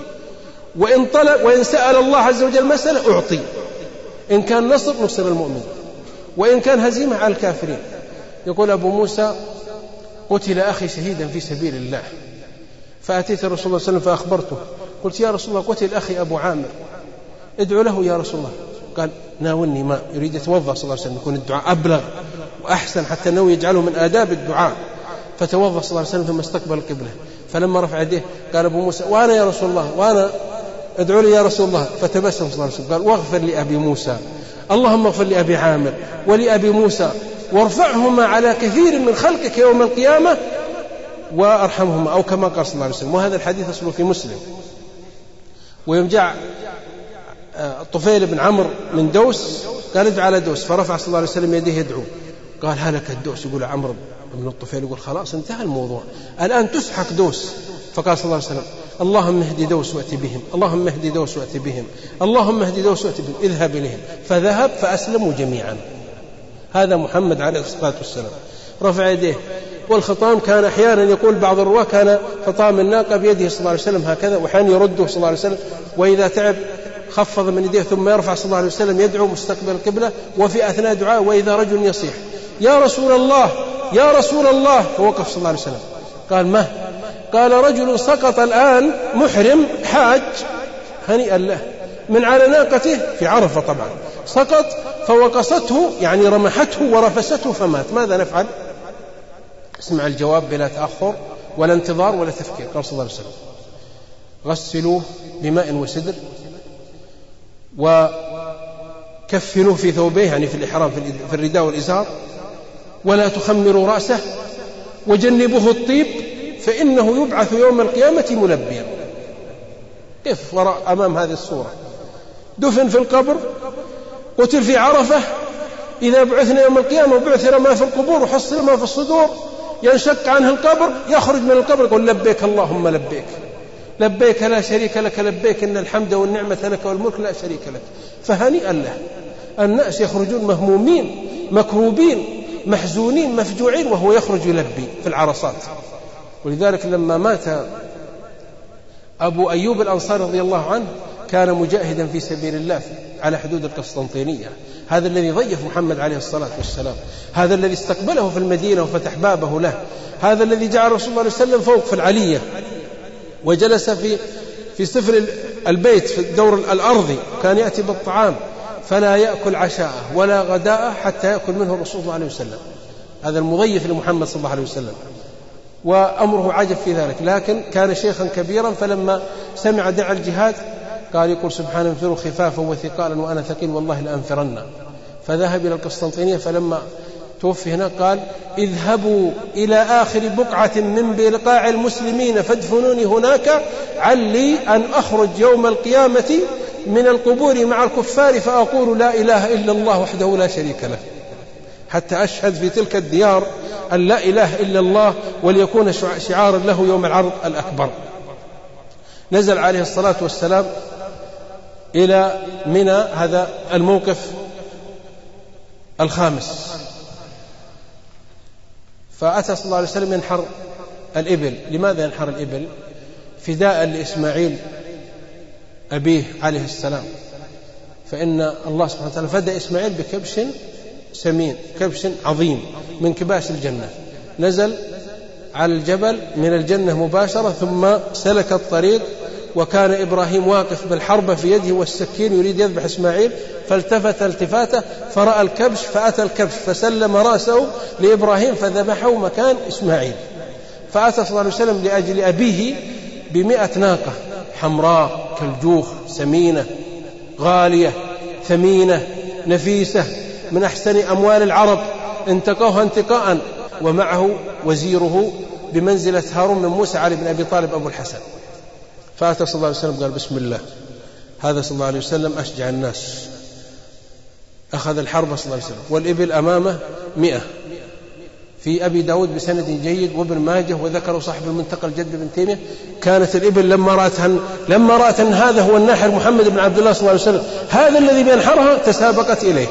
وإن سأل الله عز وجل مسألة أعطي. إن كان نصر المؤمن، وإن كان هزيمة على الكافرين. يقول أبو موسى: قتل أخي شهيدا في سبيل الله، فأتيت الرسول صلى الله عليه وسلم فأخبرته، قلت: يا رسول الله قتل أخي أبو عامر، ادعو له يا رسول الله. قال: ناولني ماء. يريد يتوضأ صلى الله عليه وسلم، يكون الدعاء أبلغ وأحسن حتى أنه يجعله من آداب الدعاء. فتوضأ صلى الله عليه وسلم ثم استقبل القبلة. فلما رفع يديه قال أبو موسى: وأنا يا رسول الله، وأنا ادعو لي يا رسول الله. فتبسم صلى الله عليه وسلم قال: واغفر لأبي موسى، اللهم اغفر لأبي عامر ولأبي موسى، وارفعهما على كثير من خلقك يوم القيامة وارحمهما، أو كما قال صلى الله عليه وسلم. وهذا الحديث أصله في مسلم. ويوم جاء طفيل بن عمرو من دوس قال: ادعو على دوس، فرفع صلى الله عليه وسلم يديه يدعو. قال: هلك الدوس. يقول عمرو بن الطفيل، يقول: خلاص انتهى الموضوع، الآن تسحق دوس. فقال صلى الله عليه وسلم: اللهم اهد دوس وأت بهم، اللهم اهد دوس وأت بهم، اللهم اهد دوس وأت بهم، اذهب إليهم. فذهب فأسلموا جميعا. هذا محمد عليه الصلاة والسلام رفع يديه. والخطام كان أحيانا يقول بعض الرواة كان خطام الناقة بيده صلى الله عليه وسلم هكذا، وحين يرده صلى الله عليه وسلم، وإذا تعب خفض من يديه ثم يرفع صلى الله عليه وسلم يدعو مستقبل القبلة. وفي أثناء دعاء وإذا رجل يصيح: يا رسول الله يا رسول الله، فوقف صلى الله عليه وسلم. قال: ما؟ قال: رجل سقط الآن محرم حاج هنيئا له من على ناقته في عرفة، طبعا سقط فوقصته، يعني رمحته ورفسته فمات، ماذا نفعل؟ اسمع الجواب بلا تأخر ولا انتظار ولا تفكير. قال صلى الله عليه وسلم: غسلوه بماء وسدر، وكفنوه في ثوبيه، يعني في الإحرام في الرداء والإزار، ولا تخمروا رأسه، وجنبوه الطيب، فإنه يبعث يوم القيامة ملبيا. قف وراء أمام هذه الصورة. دفن في القبر، قتل في عرفة. إذا بعثنا يوم القيامة وبعثر ما في القبور وحصل ما في الصدور، ينشق عنه القبر، يخرج من القبر يقول: لبيك اللهم لبيك، لبيك لا شريك لك، لبيك إن الحمد والنعمة لك والملك لا شريك لك. فهنيئا له. الناس يخرجون مهمومين مكروبين محزونين مفجوعين، وهو يخرج يلبي في العرصات. ولذلك لما مات أبو أيوب الأنصاري رضي الله عنه كان مجاهدا في سبيل الله على حدود القسطنطينية. هذا الذي ضيف محمد عليه الصلاة والسلام، هذا الذي استقبله في المدينة وفتح بابه له، هذا الذي جعل رسول الله صلى الله عليه وسلم فوق في العلية، وجلس في سفل البيت في الدور الأرضي، كان يأتي بالطعام فلا يأكل عشاءه ولا غداءه حتى يأكل منه الرسول صلى الله عليه وسلم. هذا المضيف لمحمد صلى الله عليه وسلم، وأمره عجب في ذلك. لكن كان شيخا كبيرا، فلما سمع دعاء الجهاد قال: يقول سبحانه: انفروا خفافا وثقالا وأنا ثقيل والله لأنفرن. فذهب إلى القسطنطينية، فلما توفي هناك قال: اذهبوا إلى آخر بقعة من بقاع المسلمين فادفنوني هناك، علي أن أخرج يوم القيامة من القبور مع الكفار فأقول لا إله إلا الله وحده لا شريك له، حتى أشهد في تلك الديار أن لا إله إلا الله، وليكون شعارا له يوم العرض الأكبر. نزل عليه الصلاة والسلام إلى منى، هذا الموقف الخامس. فأتى صلى الله عليه وسلم ينحر الإبل. لماذا ينحر الإبل؟ فداء لإسماعيل أبيه عليه السلام، فإن الله سبحانه وتعالى فدى إسماعيل بكبش سمين، كبش عظيم من كباش الجنة، نزل على الجبل من الجنة مباشرة، ثم سلك الطريق، وكان إبراهيم واقف بالحربة في يده والسكين يريد يذبح إسماعيل، فالتفت التفاته فرأى الكبش، فأتى الكبش فسلم رأسه لإبراهيم فذبحه مكان إسماعيل. فأتى صلى الله عليه وسلم لأجل أبيه ب100 ناقة حمراء كالجوخ، سمينة غالية ثمينة نفيسة من أحسن أموال العرب، انتقوها انتقاء، ومعه وزيره بمنزلة هارون من موسى علي بن أبي طالب أبو الحسن. فأتى صلى الله عليه وسلم قال: بسم الله. هذا صلى الله عليه وسلم أشجع الناس، أخذ الحرب صلى الله عليه وسلم، والإبل أمامه 100 في أبي داود بسند جيد وابن ماجه، وذكروا صاحب المنتقى الجد بن تيمية، كانت الإبل لما رأت أن هذا هو الناحر محمد بن عبد الله صلى الله عليه وسلم، هذا الذي بينحرها، تسابقت إليه.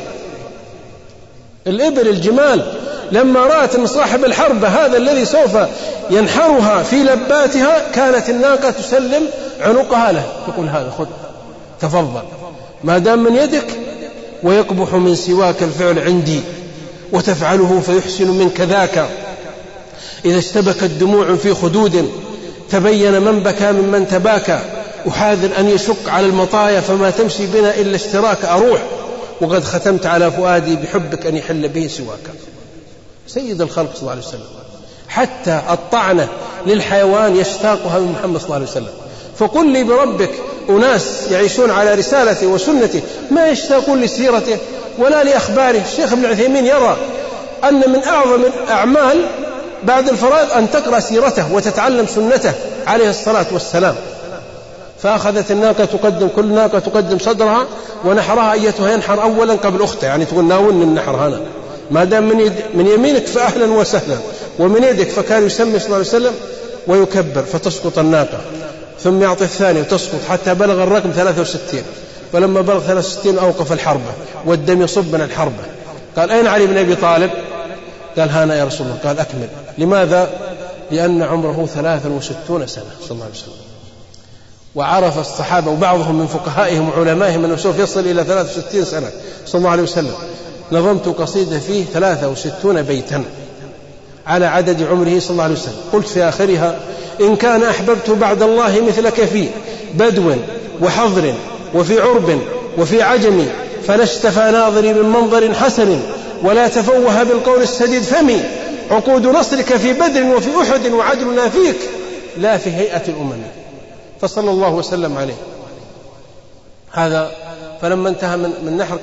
الإبل الجمال لما رأت أن صاحب الحربة هذا الذي سوف ينحرها في لباتها، كانت الناقة تسلم عنقها له، تقول هذا خذ تفضل ما دام من يدك، ويقبح من سواك الفعل عندي وتفعله فيحسن منك ذاك. إذا اشتبكت دموع في خدود تبين من بكى ممن تباكى، أحاذر أن يشق على المطايا فما تمشي بنا إلا اشتراك، أروح وقد ختمت على فؤادي بحبك أن يحل به سواك. سيد الخلق صلى الله عليه وسلم، حتى الطعنة للحيوان يشتاقها من محمد صلى الله عليه وسلم. فقل لي بربك أناس يعيشون على رسالته وسنته ما يشتاقون لسيرته ولا لأخباره. الشيخ ابن عثيمين يرى أن من أعظم الأعمال بعد الفرائض أن تقرأ سيرته وتتعلم سنته عليه الصلاة والسلام. فأخذت الناقة تقدم، كل ناقة تقدم صدرها ونحرها أيتها ينحر أولا قبل أخته، يعني تقول ناولني النحر هنا، ما دام من يمينك فأهلا وسهلا، ومن يدك، فكان يسمي صلى الله عليه وسلم ويكبر فتسقط الناقة، ثم يعطي الثاني وتسقط حتى بلغ الرقم 63. فلما بلغ 63 أوقف الحربة والدم يصب من الحربة. قال أين علي بن أبي طالب؟ قال هانا يا رسول الله. قال أكمل. لماذا؟ لأن عمره 63 سنة صلى الله عليه وسلم. وعرف الصحابة وبعضهم من فقهائهم وعلمائهم أنه سوف يصل إلى 63 سنة صلى الله عليه وسلم. نظمت قصيدة فيه 63 بيتا على عدد عمره صلى الله عليه وسلم. قلت في آخرها: إن كان أحببت بعد الله مثلك في بدو وحضر وفي عرب وفي عجم، فلا اشتفى ناظري من منظر حسن ولا تفوه بالقول السديد فمي، عقود نصرك في بدر وفي أحد وعدلنا فيك لا في هيئة الأمم. فصلى الله وسلم عليه. هذا فلما انتهى من نحر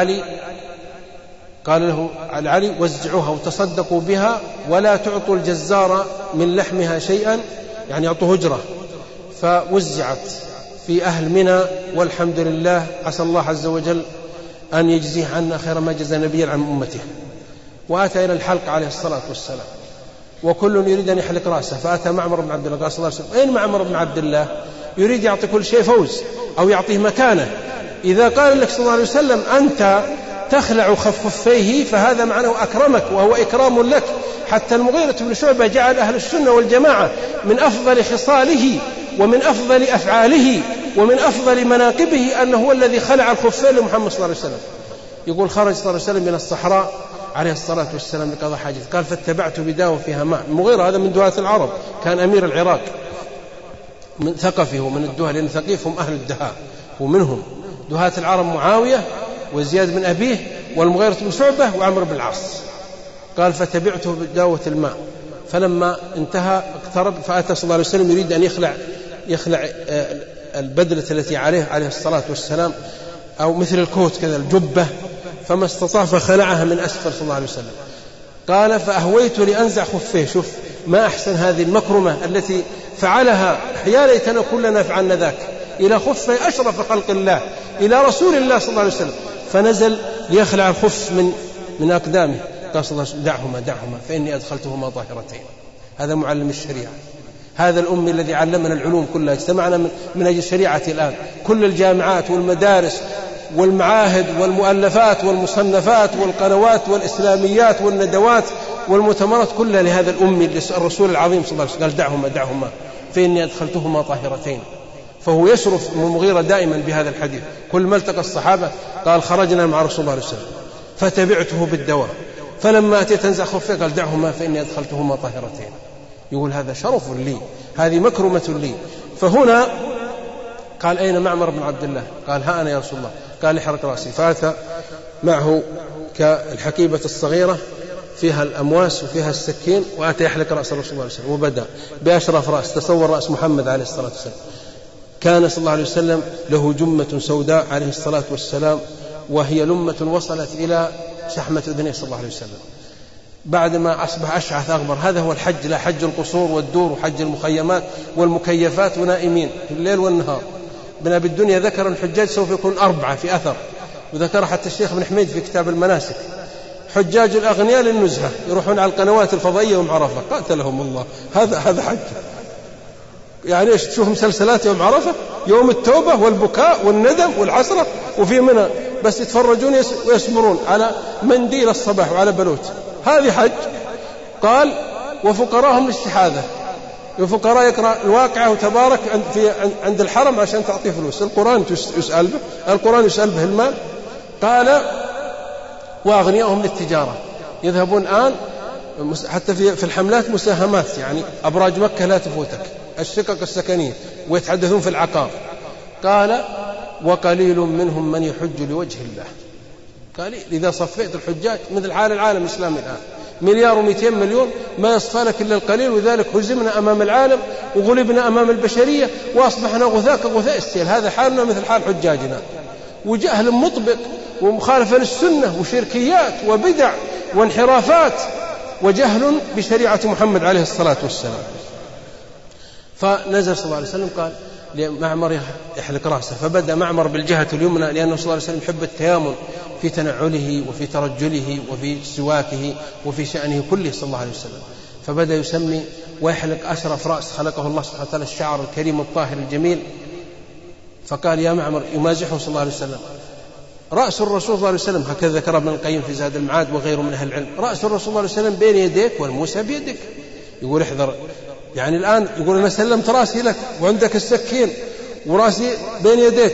قال له علي: وزعوها وتصدقوا بها ولا تعطوا الجزار من لحمها شيئا، يعني يعطوا هجرة. فوزعت في أهل منى، والحمد لله، عسى الله عز وجل أن يجزيه عنا خير ما جزى نبيا عن أمته. وأتى إلى الحلق عليه الصلاة والسلام، وكل يريد أن يحلق رأسه، فأتى معمر بن عبد الله. قال صلى الله عليه وسلم: أين معمر بن عبد الله؟ يريد يعطي كل شيء فوز أو يعطيه مكانه. إذا قال لك صلى الله عليه وسلم أنت تخلع خفيه فهذا معناه أكرمك وهو إكرام لك. حتى المغيرة بن شعبة جعل أهل السنة والجماعة من أفضل خصاله ومن أفضل أفعاله ومن أفضل مناقبه أنه هو الذي خلع الخفين لمحمد صلى الله عليه وسلم. يقول: خرج صلى الله عليه وسلم من الصحراء عليه الصلاة والسلام لقضاء حاجته. قال: فاتبعت بداوة فيها ماء. المغيرة هذا من دهاة العرب، كان أمير العراق، من ثقفه ومن الدهاء، لأن ثقيف هم أهل الدهاء، ومنهم دهاة العرب معاوية وزياد بن أبيه والمغيرة بن شعبة وعمر بن العاص. قال: فتبعته بداوة الماء. فلما انتهى اقترب، فأتى صلى الله عليه وسلم يريد أن يخلع البدلة التي عليه الصلاة والسلام، أو مثل الكوت كذا الجبة، فما استطاع فخلعها من أسفل صلى الله عليه وسلم. قال: فأهويت لأنزع خفيه. شوف ما أحسن هذه المكرمة التي فعلها، يا ليتنا كلنا فعلنا ذاك، إلى خفه أشرف خلق الله، إلى رسول الله صلى الله عليه وسلم. فنزل ليخلع الخف من أقدامه. قال صلى الله عليه وسلم: دعهما فإني أدخلتهما طاهرتين. هذا معلم الشريعة، هذا الأمي الذي علمنا العلوم كلها. اجتمعنا من أجل الشريعة الآن، كل الجامعات والمدارس والمعاهد والمؤلفات والمصنفات والقنوات والإسلاميات والندوات والمؤتمرات كلها لهذا الأمي الرسول العظيم صلى الله عليه وسلم. قال: دعهما فإني أدخلتهما طاهرتين. فهو يشرف من المغيرة دائما بهذا الحديث. كل ما التقى الصحابة قال: خرجنا مع رسول الله عليه وسلم فتبعته بالدواء، فلما أتيت أنزع خفيه قال: دعهما فإني أدخلتهما طاهرتين. يقول: هذا شرف لي، هذه مكرمة لي. فهنا قال: أين معمر بن عبد الله؟ قال: ها أنا يا رسول الله. قال: احرق رأسي. فأتى معه كالحكيبة الصغيرة فيها الأمواس وفيها السكين، وأتى يحلق رأس الرسول صلى الله عليه وسلم، وبدأ بأشرف رأس، تصور رأس محمد عليه الصلاة والسلام. كان صلى الله عليه وسلم له جمة سوداء عليه الصلاة والسلام، وهي لمة وصلت إلى شحمة أذنيه صلى الله عليه وسلم. بعدما أصبح أشعث أغبر. هذا هو الحج، لا حج القصور والدور وحج المخيمات والمكيفات ونائمين في الليل والنهار. ابن أبي الدنيا ذكر الحجاج سوف يكون 4 في أثر، وذكر حتى الشيخ ابن حميد في كتاب المناسك. حجاج الأغنياء للنزهة يروحون على القنوات الفضائية يوم عرفة، قاتلهم الله. هذا حج. يعني إيش تشوف مسلسلات يوم عرفة، يوم التوبة والبكاء والندم والعسرة، وفي منى بس يتفرجون ويسمرون على منديل الصباح وعلى بلوت. هذه حج. قال وفقراهم الاستحاذة، الفقراء يقرأ الواقعة وتبارك عند الحرم عشان تعطيه فلوس. القرآن يسأل به المال. قال وأغنياءهم للتجارة، يذهبون الآن حتى في الحملات مساهمات، يعني أبراج مكة لا تفوتك، الشقق السكنية، ويتحدثون في العقار. قال وقليل منهم من يحج لوجه الله. قال إذا صفيت الحجاج مثل حال العالم الإسلامي الآن 1,200,000,000 ما يصفى لك إلا القليل، وذلك هزمنا أمام العالم وغلبنا أمام البشرية وأصبحنا غثاء كغثاء السيل. هذا حالنا مثل حال حجاجنا. وجهل مطبق ومخالفة للسنة وشركيات وبدع وانحرافات وجهل بشريعة محمد عليه الصلاة والسلام. فنزل صلى الله عليه وسلم قال لمعمر يحلق رأسه، فبدأ معمر بالجهة اليمنى لأنه صلى الله عليه وسلم يحب التيامن في تنعله وفي ترجله وفي سواكه وفي شأنه كله صلى الله عليه وسلم. فبدأ يسمي ويحلق أشرف رأس خلقه الله سبحانه وتعالى، الشعر الكريم الطاهر الجميل. فقال يا معمر يمازحه صلى الله عليه وسلم رأس الرسول صلى الله عليه وسلم، هكذا ذكر ابن القيم في زاد المعاد وغيره من أهل العلم، رأس الرسول صلى الله عليه وسلم بين يديك والموسى بيدك. يقول احذر، يعني الآن يقول أنا سلمت رأسي لك وعندك السكين ورأسي بين يديك.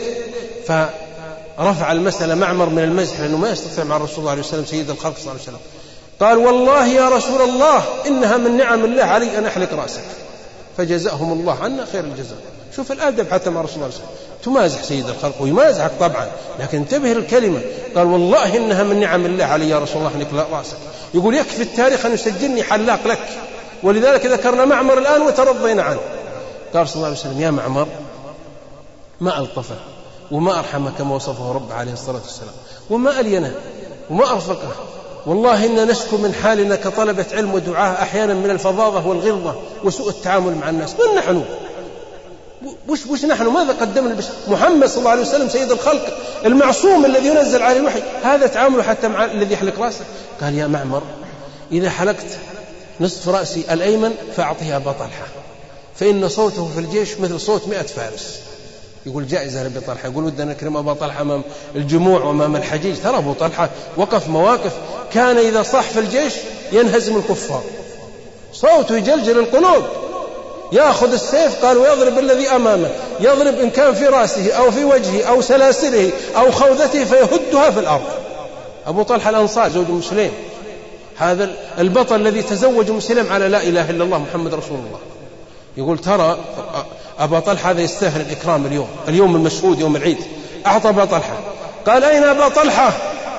فرفع المسألة معمر من المزح لأنه ما يستطيع مع الرسول صلى الله عليه وسلم سيد الخلق صلى الله عليه وسلم. قال والله يا رسول الله إنها من نعم الله علي أن أحلق رأسك، فجزاهم الله عنا خير الجزاء. شوف الأدب حتى مع الرسول صلى الله عليه وسلم، تمازح سيد الخلق ويمازحك طبعا، لكن انتبه الكلمة. قال والله إنها من نعم الله علي يا رسول الله أن أحلق رأسك. يقول يكفي التاريخ أن يسجلني حلاق لك، ولذلك ذكرنا معمر الآن وترضينا عنه. قال صلى الله عليه وسلم يا معمر ما ألطفه وما أرحمه كما وصفه رب عليه الصلاة والسلام، وما ألينه وما أرفقه. والله إن نشكو من حالنا كطلبة علم ودعاء أحيانا من الفظاظة والغلظة وسوء التعامل مع الناس. من نحن؟ وش نحن؟ ماذا قدمنا محمد صلى الله عليه وسلم سيد الخلق المعصوم الذي ينزل عليه الوحي، هذا تعامله حتى مع الذي يحلق رأسه. قال يا معمر إذا حلقت نصف رأسي الأيمن فأعطيه أبا طلحة، فإن صوته في الجيش مثل صوت 100 فارس. يقول جائزة لأبي طلحة. يقول ودنا نكرم أبا طلحة أمام الجموع وأمام الحجيج. ترى أبو طلحة وقف مواقف كان إذا صاح في الجيش ينهزم الكفار، صوته يجلجل القلوب، يأخذ السيف قال ويضرب الذي أمامه، يضرب إن كان في رأسه أو في وجهه أو سلاسله أو خوذته فيهدها في الأرض. أبو طلحة الأنصار زوج مسلم، هذا البطل الذي تزوج مسلم على لا إله إلا الله محمد رسول الله. يقول ترى أبا طلحة هذا يستاهل الإكرام اليوم المشهود يوم العيد. أعطى أبا طلحة. قال أين أبا طلحة؟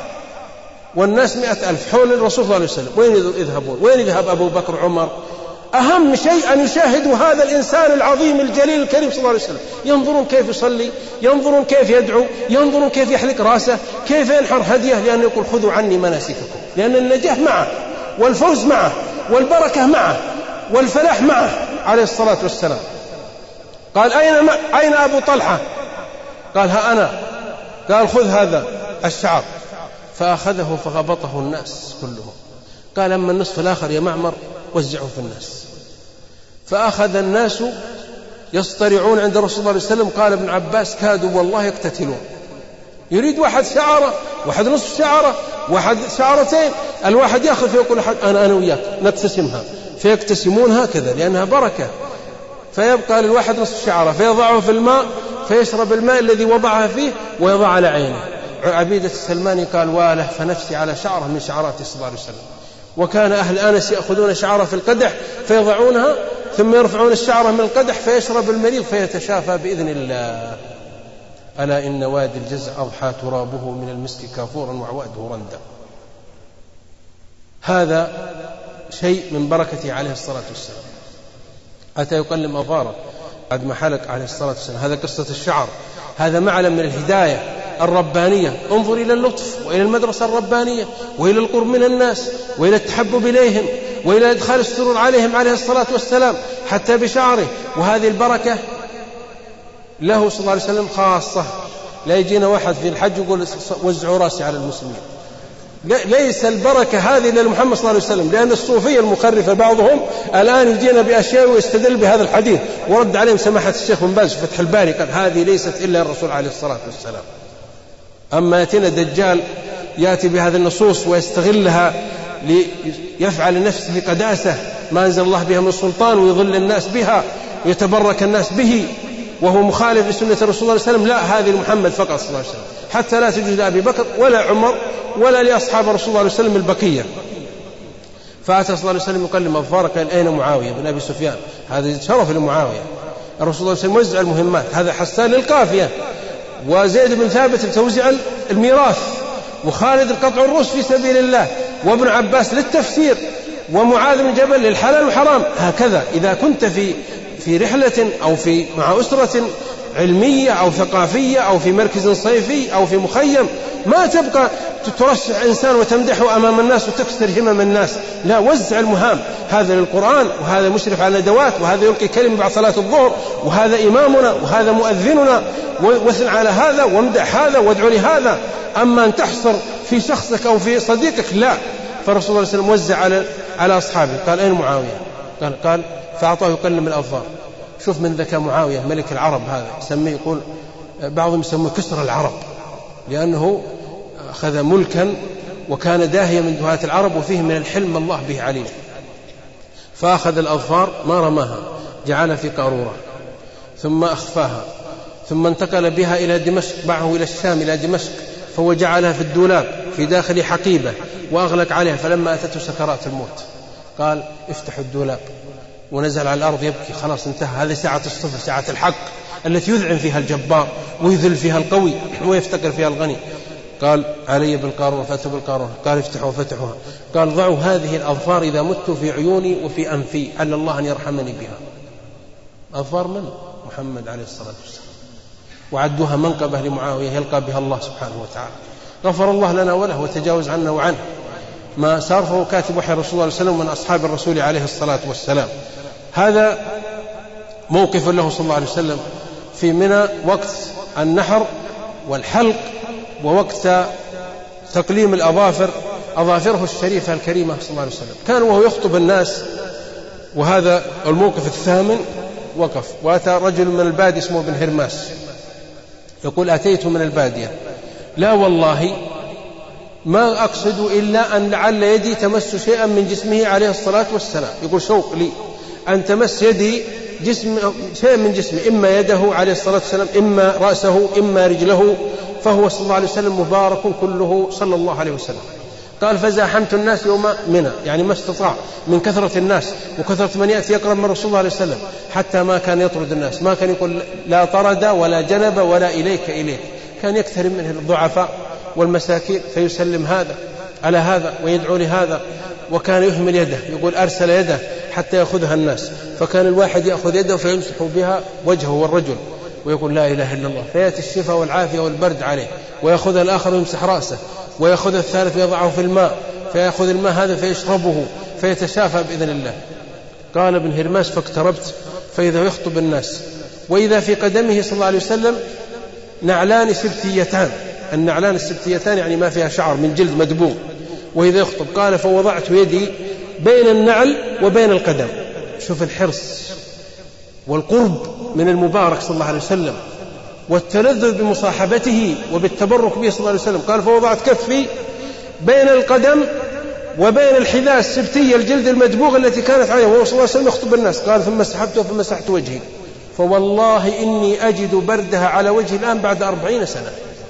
والناس 100,000 حول الرسول صلى الله عليه وسلم. وين يذهبون؟ وين يذهب أبو بكر وعمر؟ أهم شيء أن يشاهدوا هذا الإنسان العظيم الجليل الكريم صلى الله عليه وسلم، ينظرون كيف يصلي، ينظرون كيف يدعو، ينظرون كيف يحلق رأسه، كيف ينحر هديه، لأنه يقول خذوا عني مناسككم، لأن النجاح معه والفوز معه والبركة معه والفلاح معه عليه الصلاة والسلام. قال أين أبو طلحة؟ قال ها أنا. قال خذ هذا الشعر، فأخذه فغبطه الناس كلهم. قال أما النصف الآخر يا معمر وزعوا في الناس. فأخذ الناس يصطرعون عند الرسول صلى الله عليه وسلم. قال ابن عباس كادوا والله يقتتلون، يريد واحد شعرة، واحد نصف شعرة، واحد شعرتين، الواحد يأخذ فيقول أنا وياك نقتسمها، فيقتسمون هكذا لأنها بركة. فيبقى للواحد نصف شعرة فيضعه في الماء فيشرب الماء الذي وضعها فيه ويضع على عينه. عبيدة السلماني قال واله فنفسي على شعرة من شعراته صلى الله عليه وسلم. وكان أهل آنس يأخذون شعرة في القدح فيضعونها ثم يرفعون الشعرة من القدح فيشرب المريض فيتشافى بإذن الله. ألا إن وادي الجزع أضحى ترابه من المسك كافورا وعواده رندا. هذا شيء من بركته عليه الصلاة والسلام. أتى يقلم أظهاره بعد ما حلق عليه الصلاة والسلام. هذا قصة الشعر، هذا معلم من الهداية الربانية. انظر إلى اللطف وإلى المدرسة الربانية وإلى القرب من الناس وإلى التحبب إليهم وإلى إدخال السرور عليهم عليه الصلاة والسلام حتى بشعره. وهذه البركة له صلى الله عليه وسلم خاصة. لا يجينا واحد في الحج يقول وزعوا راسي على المسلمين، ليس البركة هذه إلا لمحمد صلى الله عليه وسلم، لأن الصوفية المخرفة بعضهم الآن يجينا بأشياء ويستدل بهذا الحديث، ورد عليهم سماحة الشيخ بن باز في فتح الباري قال هذه ليست إلا الرسول عليه الصلاة والسلام. أما يأتينا دجال يأتي بهذه النصوص ويستغلها ليفعل لنفسه قداسة ما أنزل الله بها من سلطان، ويضل الناس بها ويتبرك الناس به وهو مخالف لسنة الرسول صلى الله عليه وسلم. لا، هذه محمد فقط صلى الله عليه وسلم، حتى لا تجوز لأبي بكر ولا عمر ولا لأصحاب رسول الله عليه وسلم البقية. فأتى صلى الله عليه وسلم يكلم أظفاره قال أين معاوية بن أبي سفيان؟ هذا شرف لمعاوية. الرسول صلى الله عليه وسلم وزع المهمات، هذا حسان للقافية، وزيد بن ثابت توزيع الميراث، وخالد القطع الروس في سبيل الله، وابن عباس للتفسير، ومعاذ بن جبل للحلال والحرام. هكذا إذا كنت في رحلة أو مع أسرة علمية أو ثقافية أو في مركز صيفي أو في مخيم، ما تبقى ترشح إنسان وتمدحه أمام الناس وتكسر همم الناس. لا، وزع المهام، هذا للقرآن، وهذا مشرف على الندوات، وهذا يلقي كلمة بعد صلاة الظهر، وهذا إمامنا، وهذا مؤذننا، واثن على هذا وامدح هذا وادعو لهذا. أما أن تحصر في شخصك أو في صديقك لا. فالرسول صلى الله عليه وسلم وزع على أصحابه قال أين معاوية؟ قال فأعطاه يكلم الأظفار. شوف من ذكاء معاوية ملك العرب، هذا يسميه، يقول بعضهم يسميه كسر العرب، لأنه أخذ ملكا وكان داهية من دهاة العرب، وفيه من الحلم الله به عليم. فأخذ الأظفار ما رماها، جعلها في قارورة ثم أخفاها، ثم انتقل بها إلى دمشق، معه إلى الشام إلى دمشق، فهو جعلها في الدولاب في داخل حقيبة وأغلق عليها. فلما أتته سكرات الموت قال افتحوا الدولاب، ونزل على الأرض يبكي، خلاص انتهى، هذه ساعة الصفر، ساعة الحق التي يذعن فيها الجبار ويذل فيها القوي ويفتقر فيها الغني. قال علي بالقارورة، فأتوا بالقارورة، قال افتحوا فتحوها، قال ضعوا هذه الأظفار إذا مت في عيوني وفي أنفي، على الله أن يرحمني بها. أظفار من؟ محمد عليه الصلاة والسلام. وعدوها منقبة لمعاوية يلقى بها الله سبحانه وتعالى. غفر الله لنا وله وتجاوز عنا وعنه ما صار، فهو كاتب وحي الرسول صلى الله عليه وسلم من أصحاب الرسول عليه الصلاة والسلام. هذا موقف له صلى الله عليه وسلم في منى وقت النحر والحلق، ووقت تقليم أظافره الشريفة الكريمة صلى الله عليه وسلم. كان وهو يخطب الناس، وهذا الموقف الثامن، وقف وأتى رجل من البادية اسمه بن هرماس، يقول أتيت من البادية، لا والله ما أقصد إلا أن لعل يدي تمس شيئا من جسمه عليه الصلاة والسلام. يقول شوق لي أن تمس يدي شيئا من جسمه، إما يده عليه الصلاة والسلام، إما رأسه، إما رجله، فهو صلى الله عليه وسلم مبارك كله صلى الله عليه وسلم. قال فزاحمت الناس يوم منى، يعني ما استطاع من كثرة الناس وكثرة من يأتي يقرب من رسول الله عليه وسلم، حتى ما كان يطرد الناس، ما كان يقول لا طرد ولا جنب ولا إليك، كان يكثر منه الضعفاء والمساكين، فيسلم هذا على هذا ويدعو لهذا. وكان يهمل يده، يقول أرسل يده حتى يأخذها الناس، فكان الواحد يأخذ يده فيمسح بها وجهه والرجل ويقول لا إله إلا الله، فيأتي الشفاء والعافية والبرد عليه، ويأخذ الآخر ويمسح رأسه، ويأخذ الثالث ويضعه في الماء، فيأخذ الماء هذا فيشربه فيتشافى بإذن الله. قال ابن هرماس فاقتربت فإذا يخطب الناس، وإذا في قدمه صلى الله عليه وسلم نعلان سبتيتان. النعلان السبتيتان يعني ما فيها شعر، من جلد مدبوغ، وإذا يخطب. قال فوضعت يدي بين النعل وبين القدم. شوف الحرص والقرب من المبارك صلى الله عليه وسلم والتلذذ بمصاحبته وبالتبرك به صلى الله عليه وسلم. قال فوضعت كفي بين القدم وبين الحذاء السبتية الجلد المدبوغ التي كانت عليه وهو صلى الله عليه وسلم يخطب الناس. قال ثم سحبته فمسحت وجهي، فوالله إني أجد بردها على وجهي الآن بعد 40 سنة،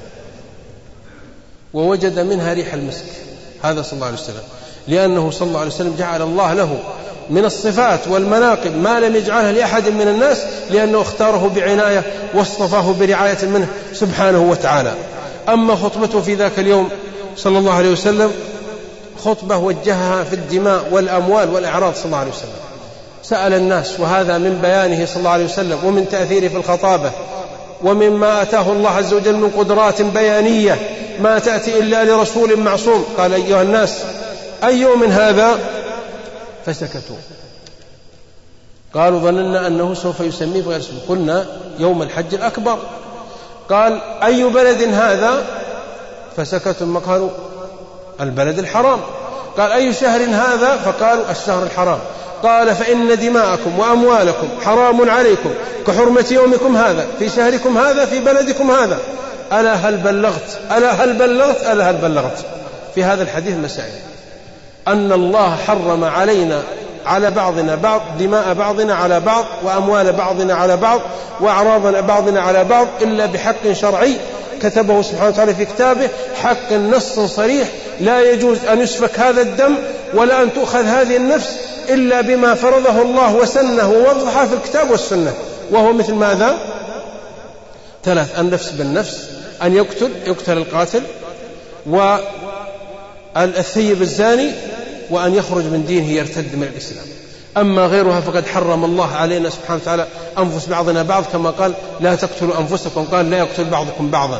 ووجد منها ريح المسك. هذا صلى الله عليه وسلم، لأنه صلى الله عليه وسلم جعل الله له من الصفات والمناقب ما لم يجعلها لأحد من الناس، لأنه اختاره بعناية واصطفاه برعاية منه سبحانه وتعالى. أما خطبته في ذاك اليوم صلى الله عليه وسلم خطبة وجهها في الدماء والأموال والأعراض صلى الله عليه وسلم. سأل الناس، وهذا من بيانه صلى الله عليه وسلم ومن تأثيره في الخطابة ومما أتاه الله عز وجل من قدرات بيانية ما تأتي إلا لرسول معصوم. قال أيها الناس أي يوم هذا؟ فسكتوا. قالوا ظننا أنه سوف يسميه ويرسل. قلنا يوم الحج الأكبر. قال أي بلد هذا؟ فسكتوا. ما قالوا البلد الحرام. قال أي شهر هذا؟ فقالوا الشهر الحرام. قال فإن دماءكم وأموالكم حرام عليكم كحرمة يومكم هذا في شهركم هذا في بلدكم هذا. ألا هل بلغت؟ ألا هل بلغت؟ ألا هل بلغت؟ في هذا الحديث مسائل: أن الله حرم علينا على بعضنا بعض، دماء بعضنا على بعض، وأموال بعضنا على بعض، وأعراض بعضنا على بعض، إلا بحق شرعي كتبه سبحانه وتعالى في كتابه، حق نص صريح لا يجوز أن يسفك هذا الدم ولا أن تؤخذ هذه النفس إلا بما فرضه الله وسنه ووضحه في الكتاب والسنة، وهو مثل ماذا؟ 3: النفس بالنفس، أن يقتل القاتل، والثيب الزاني، وأن يخرج من دينه يرتد من الإسلام. أما غيرها فقد حرم الله علينا سبحانه وتعالى أنفس بعضنا بعض، كما قال لا تقتلوا أنفسكم، قال لا يقتل بعضكم بعضا،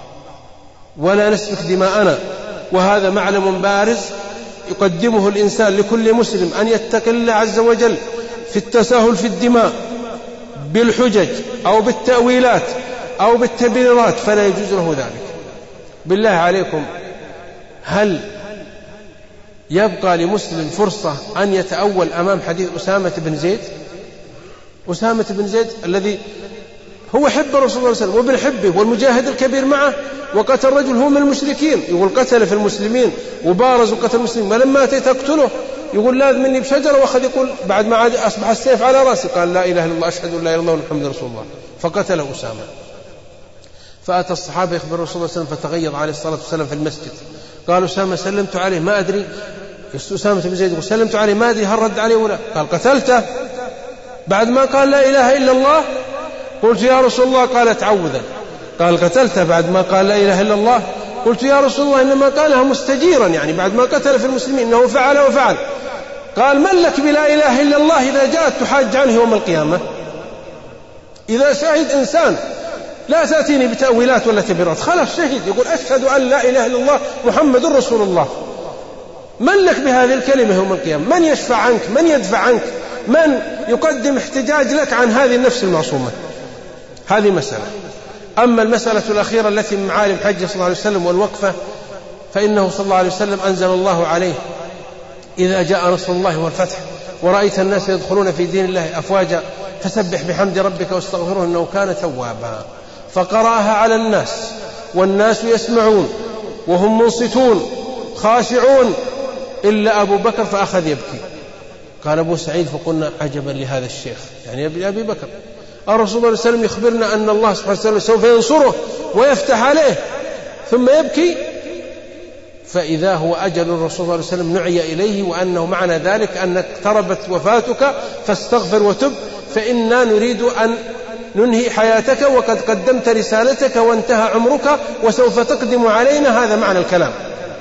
ولا نسفك دماءنا. وهذا معلم بارز يقدمه الإنسان لكل مسلم، أن يتقي الله عز وجل في التساهل في الدماء بالحجج أو بالتأويلات أو بالتبريرات، فلا يجوز له ذلك. بالله عليكم، هل يبقى لمسلم فرصة أن يتأول أمام حديث أسامة بن زيد؟ أسامة بن زيد الذي هو حب الرسول صلى الله عليه وسلم وابن حبه والمجاهد الكبير معه، وقتل رجل هو من المشركين، يقول قتل في المسلمين وبارز وقتل المسلمين، ولما أتيت أقتله يقول لاذ مني بشجرة، وأخذ يقول بعد ما عاد أصبح السيف على رأسي، قال لا إله إلا الله أشهد أن لا إله إلا الله محمد رسول الله، فقتله أسامة. فأتى الصحابة يخبر الرسول صلى الله عليه وسلم فتغيظ عليه الصلاة والسلام في المسجد، قال أسامة سلمت عليه ما أدري، أسامة بن زيد يقول سلمت عليه ما أدري هل رد عليه ولا، قال قتلته بعد ما قال لا إله إلا الله؟ قلت يا رسول الله، قال تعوذا. قال قتلته بعد ما قال لا إله إلا الله؟ قلت يا رسول الله إنما قالها مستجيرا، يعني بعد ما قتل في المسلمين إنه فعل وفعل. قال من لك بلا إله إلا الله إذا جاءت تحاج عنه يوم القيامة؟ إذا شهد إنسان لا تأتيني بتأويلات ولا تبريرات، خلاص شهد يقول أشهد أن لا إله إلا الله محمد رسول الله، من لك بهذه الكلمة يوم القيامة؟ من يشفع عنك؟ من يدفع عنك؟ من يقدم احتجاج لك عن هذه النفس المعصومة؟ هذه مسألة. أما المسألة الأخيرة التي من معالم حجه صلى الله عليه وسلم والوقفة، فإنه صلى الله عليه وسلم أنزل الله عليه إذا جاء نصر الله والفتح ورأيت الناس يدخلون في دين الله أفواجا فسبح بحمد ربك واستغفره إنه كان توابا، فقرأها على الناس والناس يسمعون وهم منصتون خاشعون إلا أبو بكر فأخذ يبكي. قال أبو سعيد فقلنا عجبا لهذا الشيخ، يعني أبي بكر. الرسول صلى الله عليه وسلم يخبرنا أن الله سبحانه وتعالى سوف ينصره ويفتح عليه ثم يبكي، فإذا هو أجل الرسول صلى الله عليه وسلم نعي إليه، وأنه معنى ذلك أنك اقتربت وفاتك فاستغفر وتب، فإنا نريد أن ننهي حياتك وقد قدمت رسالتك وانتهى عمرك وسوف تقدم علينا، هذا معنى الكلام.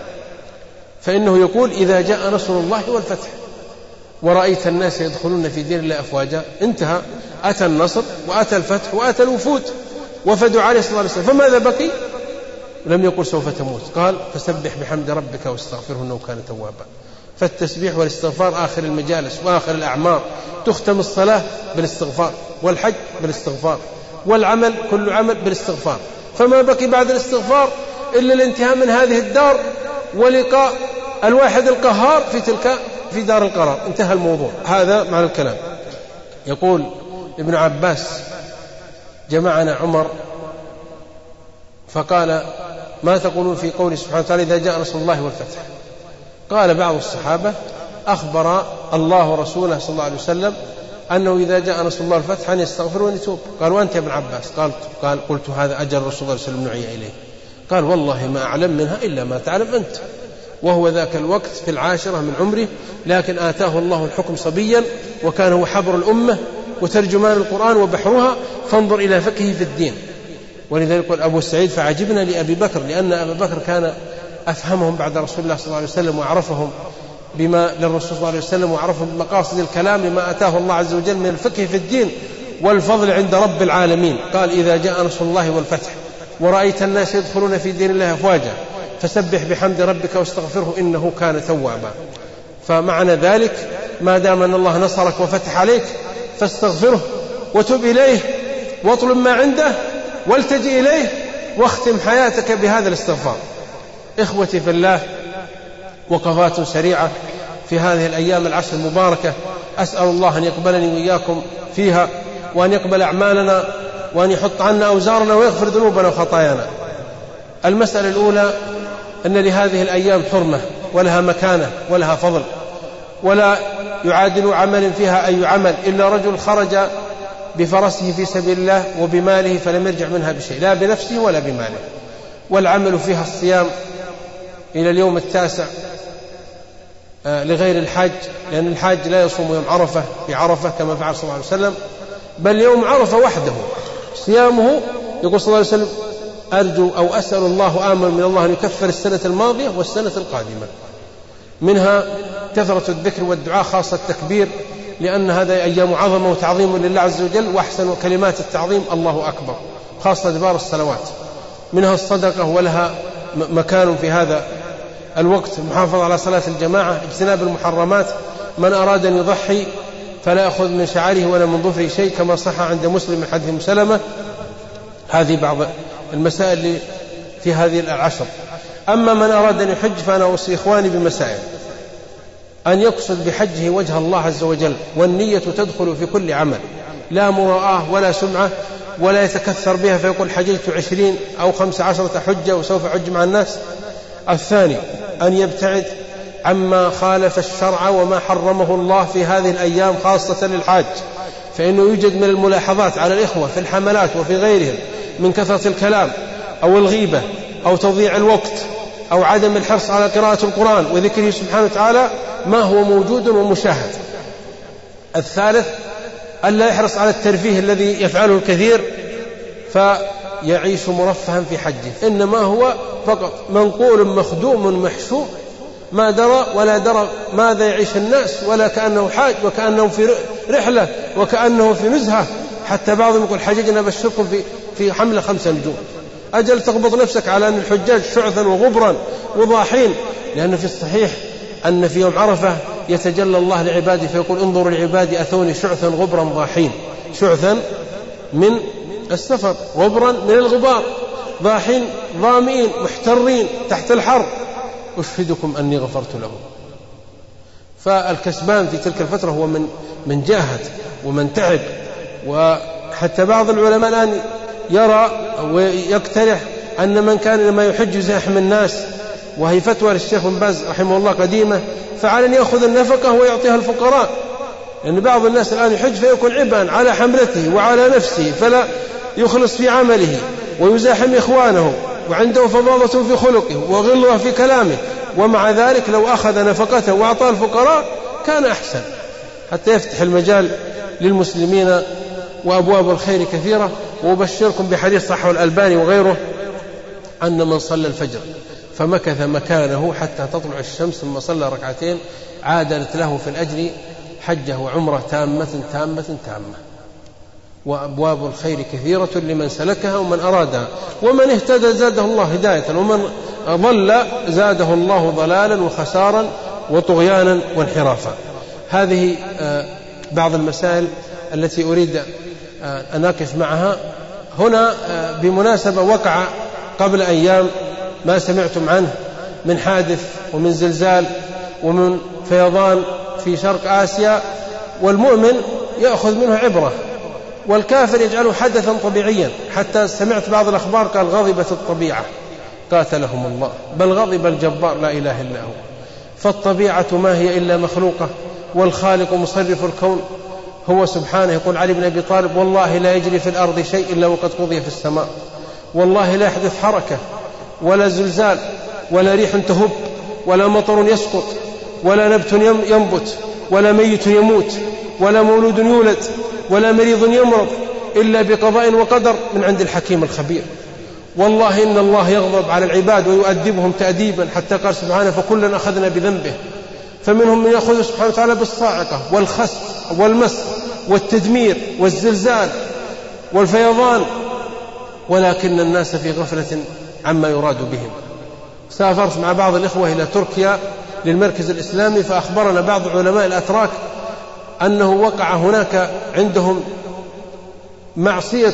فإنه يقول إذا جاء نصر الله والفتح ورأيت الناس يدخلون في دين الله أفواجا، انتهى، أتى النصر وأتى الفتح وأتى الوفود وفدوا عليه صلى الله عليه وسلم، فماذا بقي؟ لم يقل سوف تموت، قال فسبح بحمد ربك واستغفره إنه كان توابا. فالتسبيح والاستغفار آخر المجالس وآخر الأعمار، تختم الصلاة بالاستغفار، والحج بالاستغفار، والعمل كل عمل بالاستغفار، فما بقي بعد الاستغفار إلا الانتهاء من هذه الدار ولقاء الواحد القهار في دار القرار، انتهى الموضوع. هذا معنى الكلام. يقول ابن عباس جمعنا عمر فقال ما تقولون في قوله سبحانه وتعالى إذا جاء نصر الله والفتح؟ قال بعض الصحابة أخبر الله ورسوله صلى الله عليه وسلم أنه إذا جاء نصر الله والفتح أن يستغفر ونتوب. قال وأنت يا ابن عباس؟ قلت هذا أجل الرسول صلى الله عليه وسلم نعي إليه. قال والله ما أعلم منها إلا ما تعلم أنت. وهو ذاك الوقت في 10 من عمره، لكن آتاه الله الحكم صبيا، وكان هو حبر الأمة وترجمان القرآن وبحرها، فانظر إلى فقهه في الدين. ولذلك قال أبو سعيد فعجبنا لأبي بكر، لأن أبا بكر كان أفهمهم بعد رسول الله صلى الله عليه وسلم، وأعرفهم بما للرسول صلى الله عليه وسلم، وأعرفهم بمقاصد الكلام لما آتاه الله عز وجل من الفقه في الدين والفضل عند رب العالمين. قال إذا جاء نصر الله والفتح ورأيت الناس يدخلون في دين الله أفواجا فسبح بحمد ربك واستغفره إنه كان توابا. فمعنى ذلك ما دام أن الله نصرك وفتح عليك فاستغفره وتب إليه واطلب ما عنده والتجئ إليه واختم حياتك بهذا الاستغفار. إخوتي في الله، وقفات سريعة في هذه الأيام العشر المباركة. أسأل الله أن يقبلني وإياكم فيها، وأن يقبل أعمالنا، وأن يحط عنا أوزارنا ويغفر ذنوبنا وخطايانا. المسألة الأولى أن لهذه الأيام حرمة ولها مكانة ولها فضل، ولا يعادل عمل فيها أي عمل إلا رجل خرج بفرسه في سبيل الله وبماله فلم يرجع منها بشيء، لا بنفسه ولا بماله. والعمل فيها الصيام إلى اليوم 9 لغير الحاج، لأن الحاج لا يصوم يوم عرفة في عرفة كما فعل صلى الله عليه وسلم، بل يوم عرفة وحده صيامه. يقول صلى الله عليه وسلم: أرجو أو أسأل الله آمل من الله أن يكفر السنة الماضية والسنة القادمة. منها كثرة الذكر والدعاء، خاصة التكبير، لأن هذا أيام عظمة وتعظيم لله عز وجل، وأحسن كلمات التعظيم الله أكبر، خاصة دبار الصلوات. منها الصدقة ولها مكان في هذا الوقت، المحافظة على صلاة الجماعة، اجتناب المحرمات. من أراد أن يضحي فلا يأخذ من شعاره ولا من ظفره شيء، كما صح عند مسلم من حديث أم سلمة. هذه بعض المسائل في هذه العشر. أما من أراد أن يحج فأنا أوصي إخواني بمسائل: أن يقصد بحجه وجه الله عز وجل، والنية تدخل في كل عمل، لا مراءة ولا سمعة، ولا يتكثر بها فيقول حججت 20 أو 15 حجة وسوف أحج مع الناس. الثاني أن يبتعد عما خالف الشرع وما حرمه الله في هذه الأيام خاصة للحاج، فإنه يوجد من الملاحظات على الإخوة في الحملات وفي غيرهم من كثرة الكلام أو الغيبة أو تضييع الوقت أو عدم الحرص على قراءة القرآن وذكره سبحانه وتعالى ما هو موجود ومشاهد. الثالث ألا يحرص على الترفيه الذي يفعله الكثير فيعيش مرفها في حجه، إنما هو فقط منقول مخدوم محشوم، ما درى ولا درى ماذا يعيش الناس، ولا كأنه حاج وكأنه في رحلة وكأنه في نزهة. حتى بعضهم يقول حججنا بشركم في حملة 5 نجوم. أجل تغبط نفسك على أن الحجاج شعثا وغبرا وضاحين، لأن في الصحيح أن في يوم عرفة يتجلى الله لعباده فيقول: انظروا لعبادي أتوني شعثا غبرا ضاحين. شعثا من السفر، غبرا من الغبار، ضاحين ظامئين محترين تحت الحر، أشهدكم أني غفرت لهم. فالكسبان في تلك الفترة هو من جاهد ومن تعب. وحتى بعض العلماء الآن يرى ويقترح أن من كان لما يحج يزاحم الناس، وهي فتوى للشيخ بن باز رحمه الله قديمة، فعلى أن يأخذ النفقة ويعطيها الفقراء، لأن بعض الناس الآن يحج فيكون عبئا على حملته وعلى نفسه، فلا يخلص في عمله ويزاحم إخوانه، وعنده فظاظة في خلقه وغلظة في كلامه، ومع ذلك لو أخذ نفقته وأعطاه الفقراء كان أحسن، حتى يفتح المجال للمسلمين وأبواب الخير كثيرة. وأبشركم بحديث صححه الألباني وغيره أن من صلى الفجر فمكث مكانه حتى تطلع الشمس ثم صلى ركعتين عادلت له في الأجر حجة وعمرة تامة تامة تامة. وأبواب الخير كثيرة لمن سلكها ومن أرادها، ومن اهتدى زاده الله هداية، ومن ضل زاده الله ضلالا وخسارا وطغيانا وانحرافا. هذه بعض المسائل التي أريد أن أقف معها هنا. بمناسبة وقع قبل أيام ما سمعتم عنه من حادث ومن زلزال ومن فيضان في شرق آسيا، والمؤمن يأخذ منه عبرة، والكافر يجعله حدثا طبيعيا. حتى سمعت بعض الأخبار قال غضبت الطبيعة قاتلهم الله، بل غضب الجبار لا إله إلا هو. فالطبيعة ما هي إلا مخلوقة، والخالق مصرف الكون هو سبحانه. يقول علي بن أبي طالب: والله لا يجري في الأرض شيء إلا وقد قضي في السماء، والله لا يحدث حركة ولا زلزال ولا ريح تهب ولا مطر يسقط ولا نبت ينبت ولا ميت يموت ولا مولود يولد ولا مريض يمرض إلا بقضاء وقدر من عند الحكيم الخبير. والله إن الله يغضب على العباد ويؤدبهم تأديبا، حتى قال سبحانه: فكلا أخذنا بذنبه. فمنهم من يأخذ سبحانه وتعالى بالصاعقة والخسف والمس والتدمير والزلزال والفيضان، ولكن الناس في غفلة عما يراد بهم. سافرت مع بعض الإخوة إلى تركيا للمركز الإسلامي، فأخبرنا بعض علماء الأتراك أنه وقع هناك عندهم معصية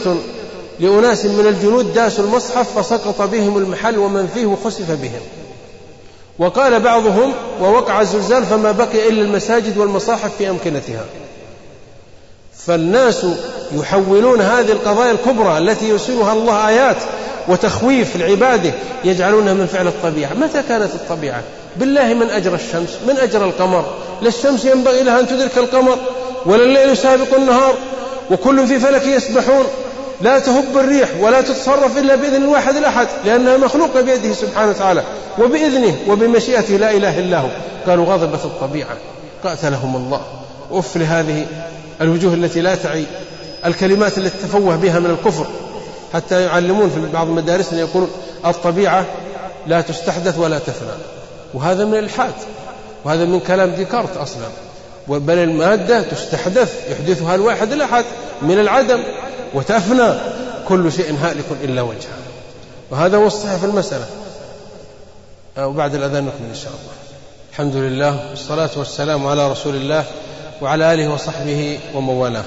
لأناس من الجنود داسوا المصحف فسقط بهم المحل ومن فيه وخسف بهم. وقال بعضهم ووقع الزلزال فما بقي إلا المساجد والمصاحف في أمكنتها. فالناس يحولون هذه القضايا الكبرى التي يرسلها الله آيات وتخويف العبادة يجعلونها من فعل الطبيعة. متى كانت الطبيعة؟ بالله من أجر الشمس، من أجر القمر. لا الشمس ينبغي لها أن تدرك القمر، ولا الليل سابق النهار، وكل في فلك يسبحون. لا تهب الريح ولا تتصرف إلا بإذن الواحد الأحد، لأنها مخلوقة بيده سبحانه وتعالى وبإذنه وبمشيئته، لا إله إلا هو. قالوا غضبت الطبيعة، قاتلهم الله. أف لهذه الوجوه التي لا تعي الكلمات التي تفوه بها من الكفر، حتى يعلمون في بعض مدارسنا يقولون الطبيعة لا تستحدث ولا تفنى، وهذا من الإلحاد، وهذا من كلام ديكارت أصلا. بل المادة تستحدث يحدثها الواحد الأحد من العدم، وتفنى، كل شيء هالك إلا وجهه. وهذا هو الصحيح في المسألة. وبعد الأذان نكمل إن شاء الله. الحمد لله والصلاة والسلام على رسول الله وعلى آله وصحبه ومن والاه.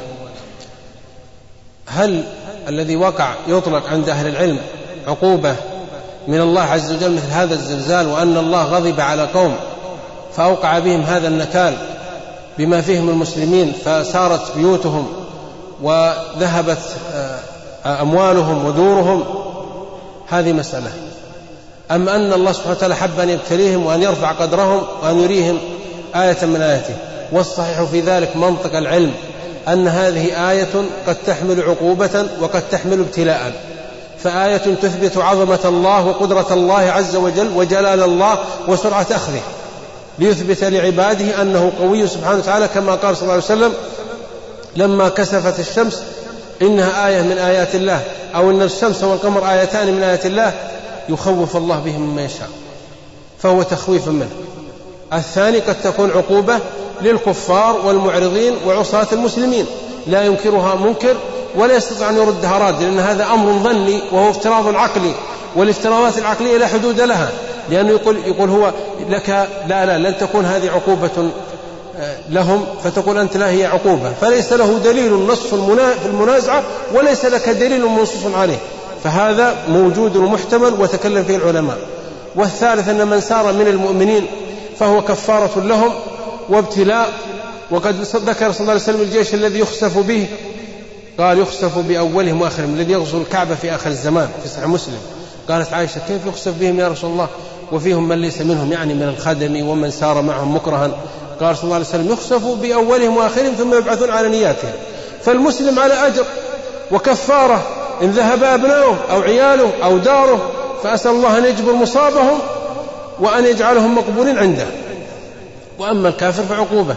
هل الذي وقع يطلق عند أهل العلم عقوبة من الله عز وجل مثل هذا الزلزال، وأن الله غضب على قوم فأوقع بهم هذا النكال بما فيهم المسلمين، فسارت بيوتهم وذهبت أموالهم ودورهم؟ هذه مسألة. أم أن الله سبحانه وتعالى حب أن يبتليهم وأن يرفع قدرهم وأن يريهم آية من آياته؟ والصحيح في ذلك منطق العلم أن هذه آية قد تحمل عقوبة وقد تحمل ابتلاء. فآية تثبت عظمة الله وقدرة الله عز وجل وجلال الله وسرعة أخذه، ليثبت لعباده أنه قوي سبحانه وتعالى، كما قال صلى الله عليه وسلم لما كسفت الشمس إنها آية من آيات الله، أو إن الشمس والقمر آيتان من آيات الله يخوف الله بهم مما يشاء، فهو تخويف منه. الثاني قد تكون عقوبة للكفار والمعرضين وعصاة المسلمين، لا ينكرها منكر ولا يستطيع أن يردها راد، لأن هذا أمر ظني وهو افتراض عقلي، والافتراضات العقلية لا حدود لها، لأنه يقول هو لك لا لن تكون هذه عقوبة لهم، فتقول أنت لا هي عقوبة، فليس له دليل نص في المنازعة وليس لك دليل منصوص عليه، فهذا موجود ومحتمل وتكلم فيه العلماء. والثالث أن من سار من المؤمنين فهو كفارة لهم وابتلاء. وقد ذكر صلى الله عليه وسلم الجيش الذي يخسف به، قال يخسف بأولهم وآخرهم، الذي يغزو الكعبة في آخر الزمان في صحيح مسلم. قالت عائشة كيف يخسف بهم يا رسول الله وفيهم من ليس منهم، يعني من الخدم ومن سار معهم مكرها؟ قال صلى الله عليه وسلم يخسف بأولهم وآخرهم ثم يبعثون على نياتهم. فالمسلم على أجر وكفارة إن ذهب أبناؤه أو عياله أو داره، فأسأل الله أن يجبر مصابهم وأن يجعلهم مقبولين عنده. وأما الكافر فعقوبة.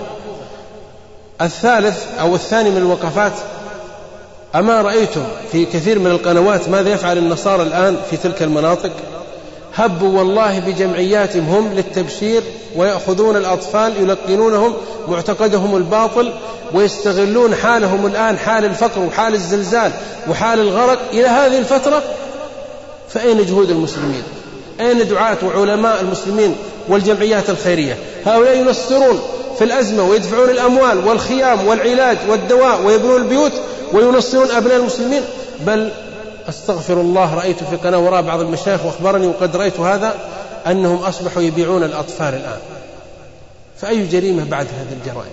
الثالث أو الثاني من الوقفات، أما رأيتم في كثير من القنوات ماذا يفعل النصارى الآن في تلك المناطق؟ هبوا والله بجمعياتهم هم للتبشير، ويأخذون الأطفال يلقنونهم معتقدهم الباطل، ويستغلون حالهم الآن، حال الفقر وحال الزلزال وحال الغرق إلى هذه الفترة. فأين جهود المسلمين؟ أين دعاة وعلماء المسلمين والجمعيات الخيرية؟ هؤلاء ينصرون في الأزمة ويدفعون الأموال والخيام والعلاج والدواء ويبنون البيوت وينصرون أبناء المسلمين. بل أستغفر الله، رأيت في قناة وراء بعض المشايخ وأخبرني وقد رأيت هذا أنهم أصبحوا يبيعون الأطفال الآن. فأي جريمة بعد هذه الجرائم؟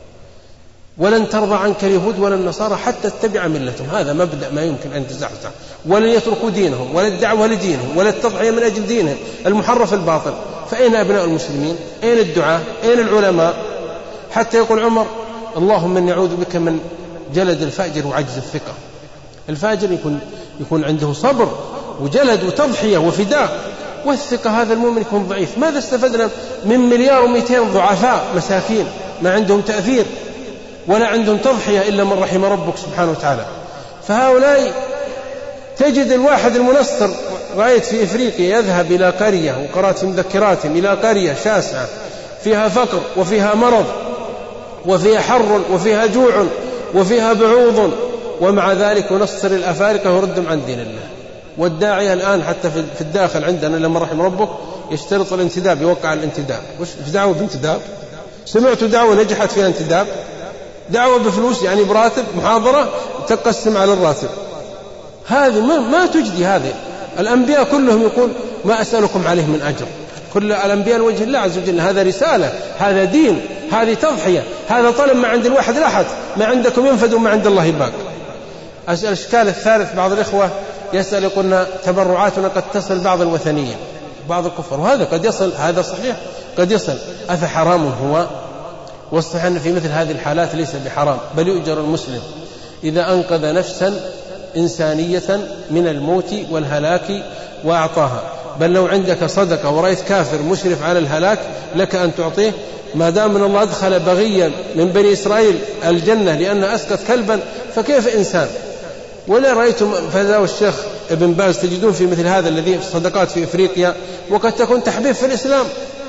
ولن ترضى عنك اليهود ولا النصارى حتى تتبع ملتهم، هذا مبدأ ما يمكن أن تزعزع. ولن يتركوا دينهم ولا الدعوة لدينهم ولا التضحية من أجل دينهم المحرف الباطل. فأين أبناء المسلمين؟ أين الدعاة؟ أين العلماء؟ حتى يقول عمر اللهم إني أعوذ بك من جلد الفاجر وعجز الثقة. الفاجر يكون عنده صبر وجلد وتضحية وفداء، والثقة هذا المؤمن يكون ضعيف. ماذا استفدنا من 1,200,000,000 ضعفاء مساكين ما عندهم تأثير ولا عندهم تضحية إلا من رحم ربك سبحانه وتعالى؟ فهؤلاء تجد الواحد المنصر، رأيت في إفريقيا يذهب إلى قرية، وقرأت في مذكراتهم إلى قرية شاسعة فيها فقر وفيها مرض وفيها حر وفيها جوع وفيها بعوض، ومع ذلك ينصر الأفارقة ويردهم عن دين الله. والداعية الآن حتى في الداخل عندنا لما رحم ربك يشترط الانتداب، يوقع الانتداب. وش في دعوة بانتداب؟ سمعت دعوة نجحت فيها انتداب، دعوة بفلوس يعني براتب، محاضرة تقسم على الراتب. هذه ما تجدي. هذه الأنبياء كلهم يقول ما أسألكم عليه من أجر كل الأنبياء لوجه الله عز وجل. هذا رسالة، هذا دين، هذه تضحية، هذا طلب ما عند الواحد لأحد، ما عندكم ينفد وما عند الله باق. الإشكال الثالث، بعض الإخوة يسأل يقولنا تبرعاتنا قد تصل بعض الوثنية بعض الكفر، وهذا قد يصل، هذا صحيح قد يصل. أفحرام هو؟ والصحيح أن في مثل هذه الحالات ليس بحرام، بل يؤجر المسلم إذا أنقذ نفسا إنسانية من الموت والهلاك وأعطاها. بل لو عندك صدقة ورأيت كافر مشرف على الهلاك لك أن تعطيه، ما دام من الله أدخل بغيا من بني إسرائيل الجنة لأن أسقط كلبا، فكيف إنسان؟ ولا رأيتم فتاوى الشيخ ابن باز تجدون في مثل هذا الذي في الصدقات في إفريقيا، وقد تكون تحبيب في الإسلام،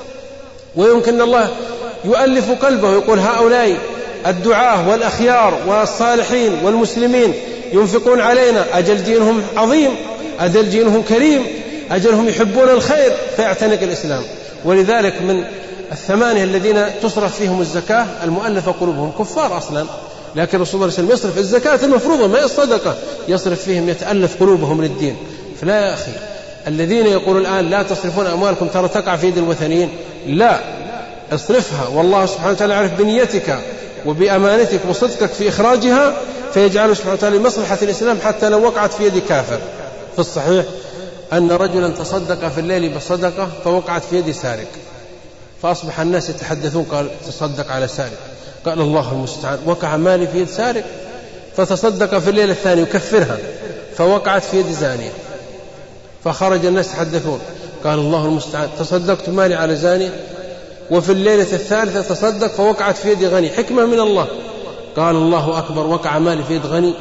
ويمكن الله يؤلف قلبه ويقول هؤلاء الدعاة والأخيار والصالحين والمسلمين ينفقون علينا، أجل دينهم عظيم، أجل دينهم كريم، أجلهم يحبون الخير، فيعتنق الإسلام. ولذلك من 8 الذين تصرف فيهم الزكاة المؤلفة قلوبهم كفار أصلا، لكن رسول الله صلى الله عليه وسلم يصرف الزكاة المفروضة ما الصدقة، يصرف فيهم يتألف قلوبهم للدين. فلا يا أخي الذين يقولون الآن لا تصرفون أموالكم ترى تقع في يد الوثنيين، لا، اصرفها، والله سبحانه وتعالى يعرف بنيتك وبأمانتك وصدقك في إخراجها، فيجعل سبحانه وتعالى لمصلحة الإسلام حتى لو وقعت في يد كافر. في الصحيح أن رجلا تصدق في الليل بصدقة فوقعت في يد سارق، فأصبح الناس يتحدثون، قال تصدق على سارق، قال الله المستعان، وقع مالي في يد سارق، فتصدق في الليلة الثانية يكفرها فوقعت في يد زانية، فخرج الناس يتحدثون، قال الله المستعان، تصدقت مالي على زانية، وفي الليلة الثالثة تصدق فوقعت في يد غني، حكمة من الله، قال الله أكبر، وقع مالي في يد غني.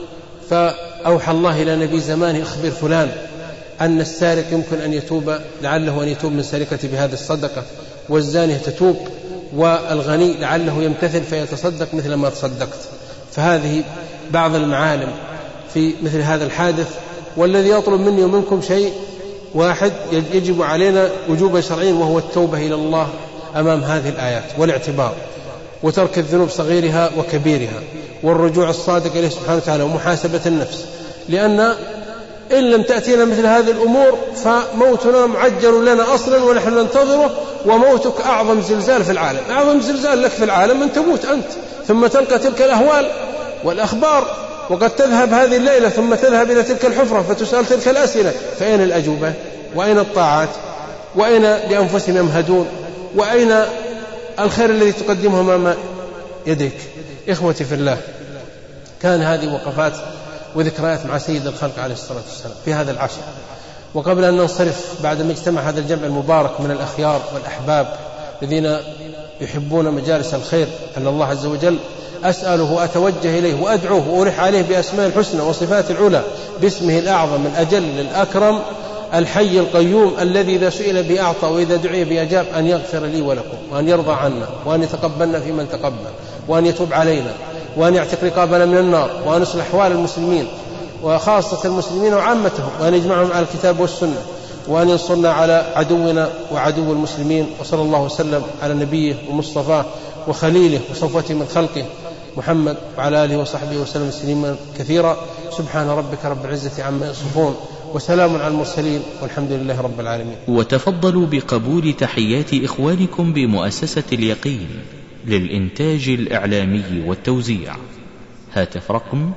فأوحى الله إلى نبي زمانه أخبر فلان أن السارق يمكن أن يتوب، لعله أن يتوب من سرقته بهذه الصدقة، والزانية تتوب، والغني لعله يمتثل فيتصدق مثل ما تصدقت. فهذه بعض المعالم في مثل هذا الحادث. والذي يطلب مني ومنكم شيء واحد يجب علينا وجوبا شرعيا، وهو التوبة إلى الله أمام هذه الآيات والاعتبار، وترك الذنوب صغيرها وكبيرها، والرجوع الصادق إليه سبحانه وتعالى، ومحاسبة النفس. لأن إن لم تأتينا مثل هذه الأمور فموتنا معجل لنا أصلا ونحن ننتظره، وموتك أعظم زلزال في العالم، أعظم زلزال لك في العالم أن تموت أنت، ثم تلقى تلك الأهوال والأخبار، وقد تذهب هذه الليلة ثم تذهب إلى تلك الحفرة فتسأل تلك الأسئلة، فأين الأجوبة؟ وأين الطاعات؟ وأين لأنفسهم يمهدون؟ وأين الخير الذي تقدمه أمام يديك؟ إخوتي في الله، كان هذه وقفات وذكريات مع سيد الخلق عليه الصلاة والسلام في هذا العشر. وقبل أن ننصرف بعد ما اجتمع هذا الجمع المبارك من الأخيار والأحباب الذين يحبون مجالس الخير أن الله عز وجل، أسأله وأتوجه إليه وأدعوه وأرح عليه بأسماء الحسنى وصفات العلى، باسمه الأعظم الأجل الأكرم الحي القيوم الذي إذا سئل بأعطى وإذا دعي بأجاب، أن يغفر لي ولكم، وأن يرضى عنا، وأن يتقبلنا في من تقبل، وأن يتوب علينا، وأن يعتق رقابنا من النار، وأن يصلح أحوال المسلمين وخاصة المسلمين وعامتهم، وأن يجمعهم على الكتاب والسنة، وأن ينصرنا على عدونا وعدو المسلمين. وصلى الله وسلم على نبيه ومصطفاه وخليله وصفوته من خلقه محمد وعلى آله وصحبه وسلم تسليما كثيرا. سبحان ربك رب العزة عما يصفون، وسلام على المرسلين، والحمد لله رب العالمين. وتفضلوا بقبول تحيات إخوانكم بمؤسسة اليقين للإنتاج الإعلامي والتوزيع. هاتف رقم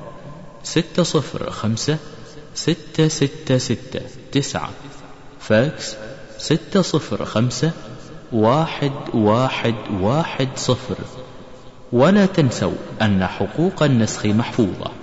605-666-9، فاكس 605-1110. ولا تنسوا أن حقوق النسخ محفوظة.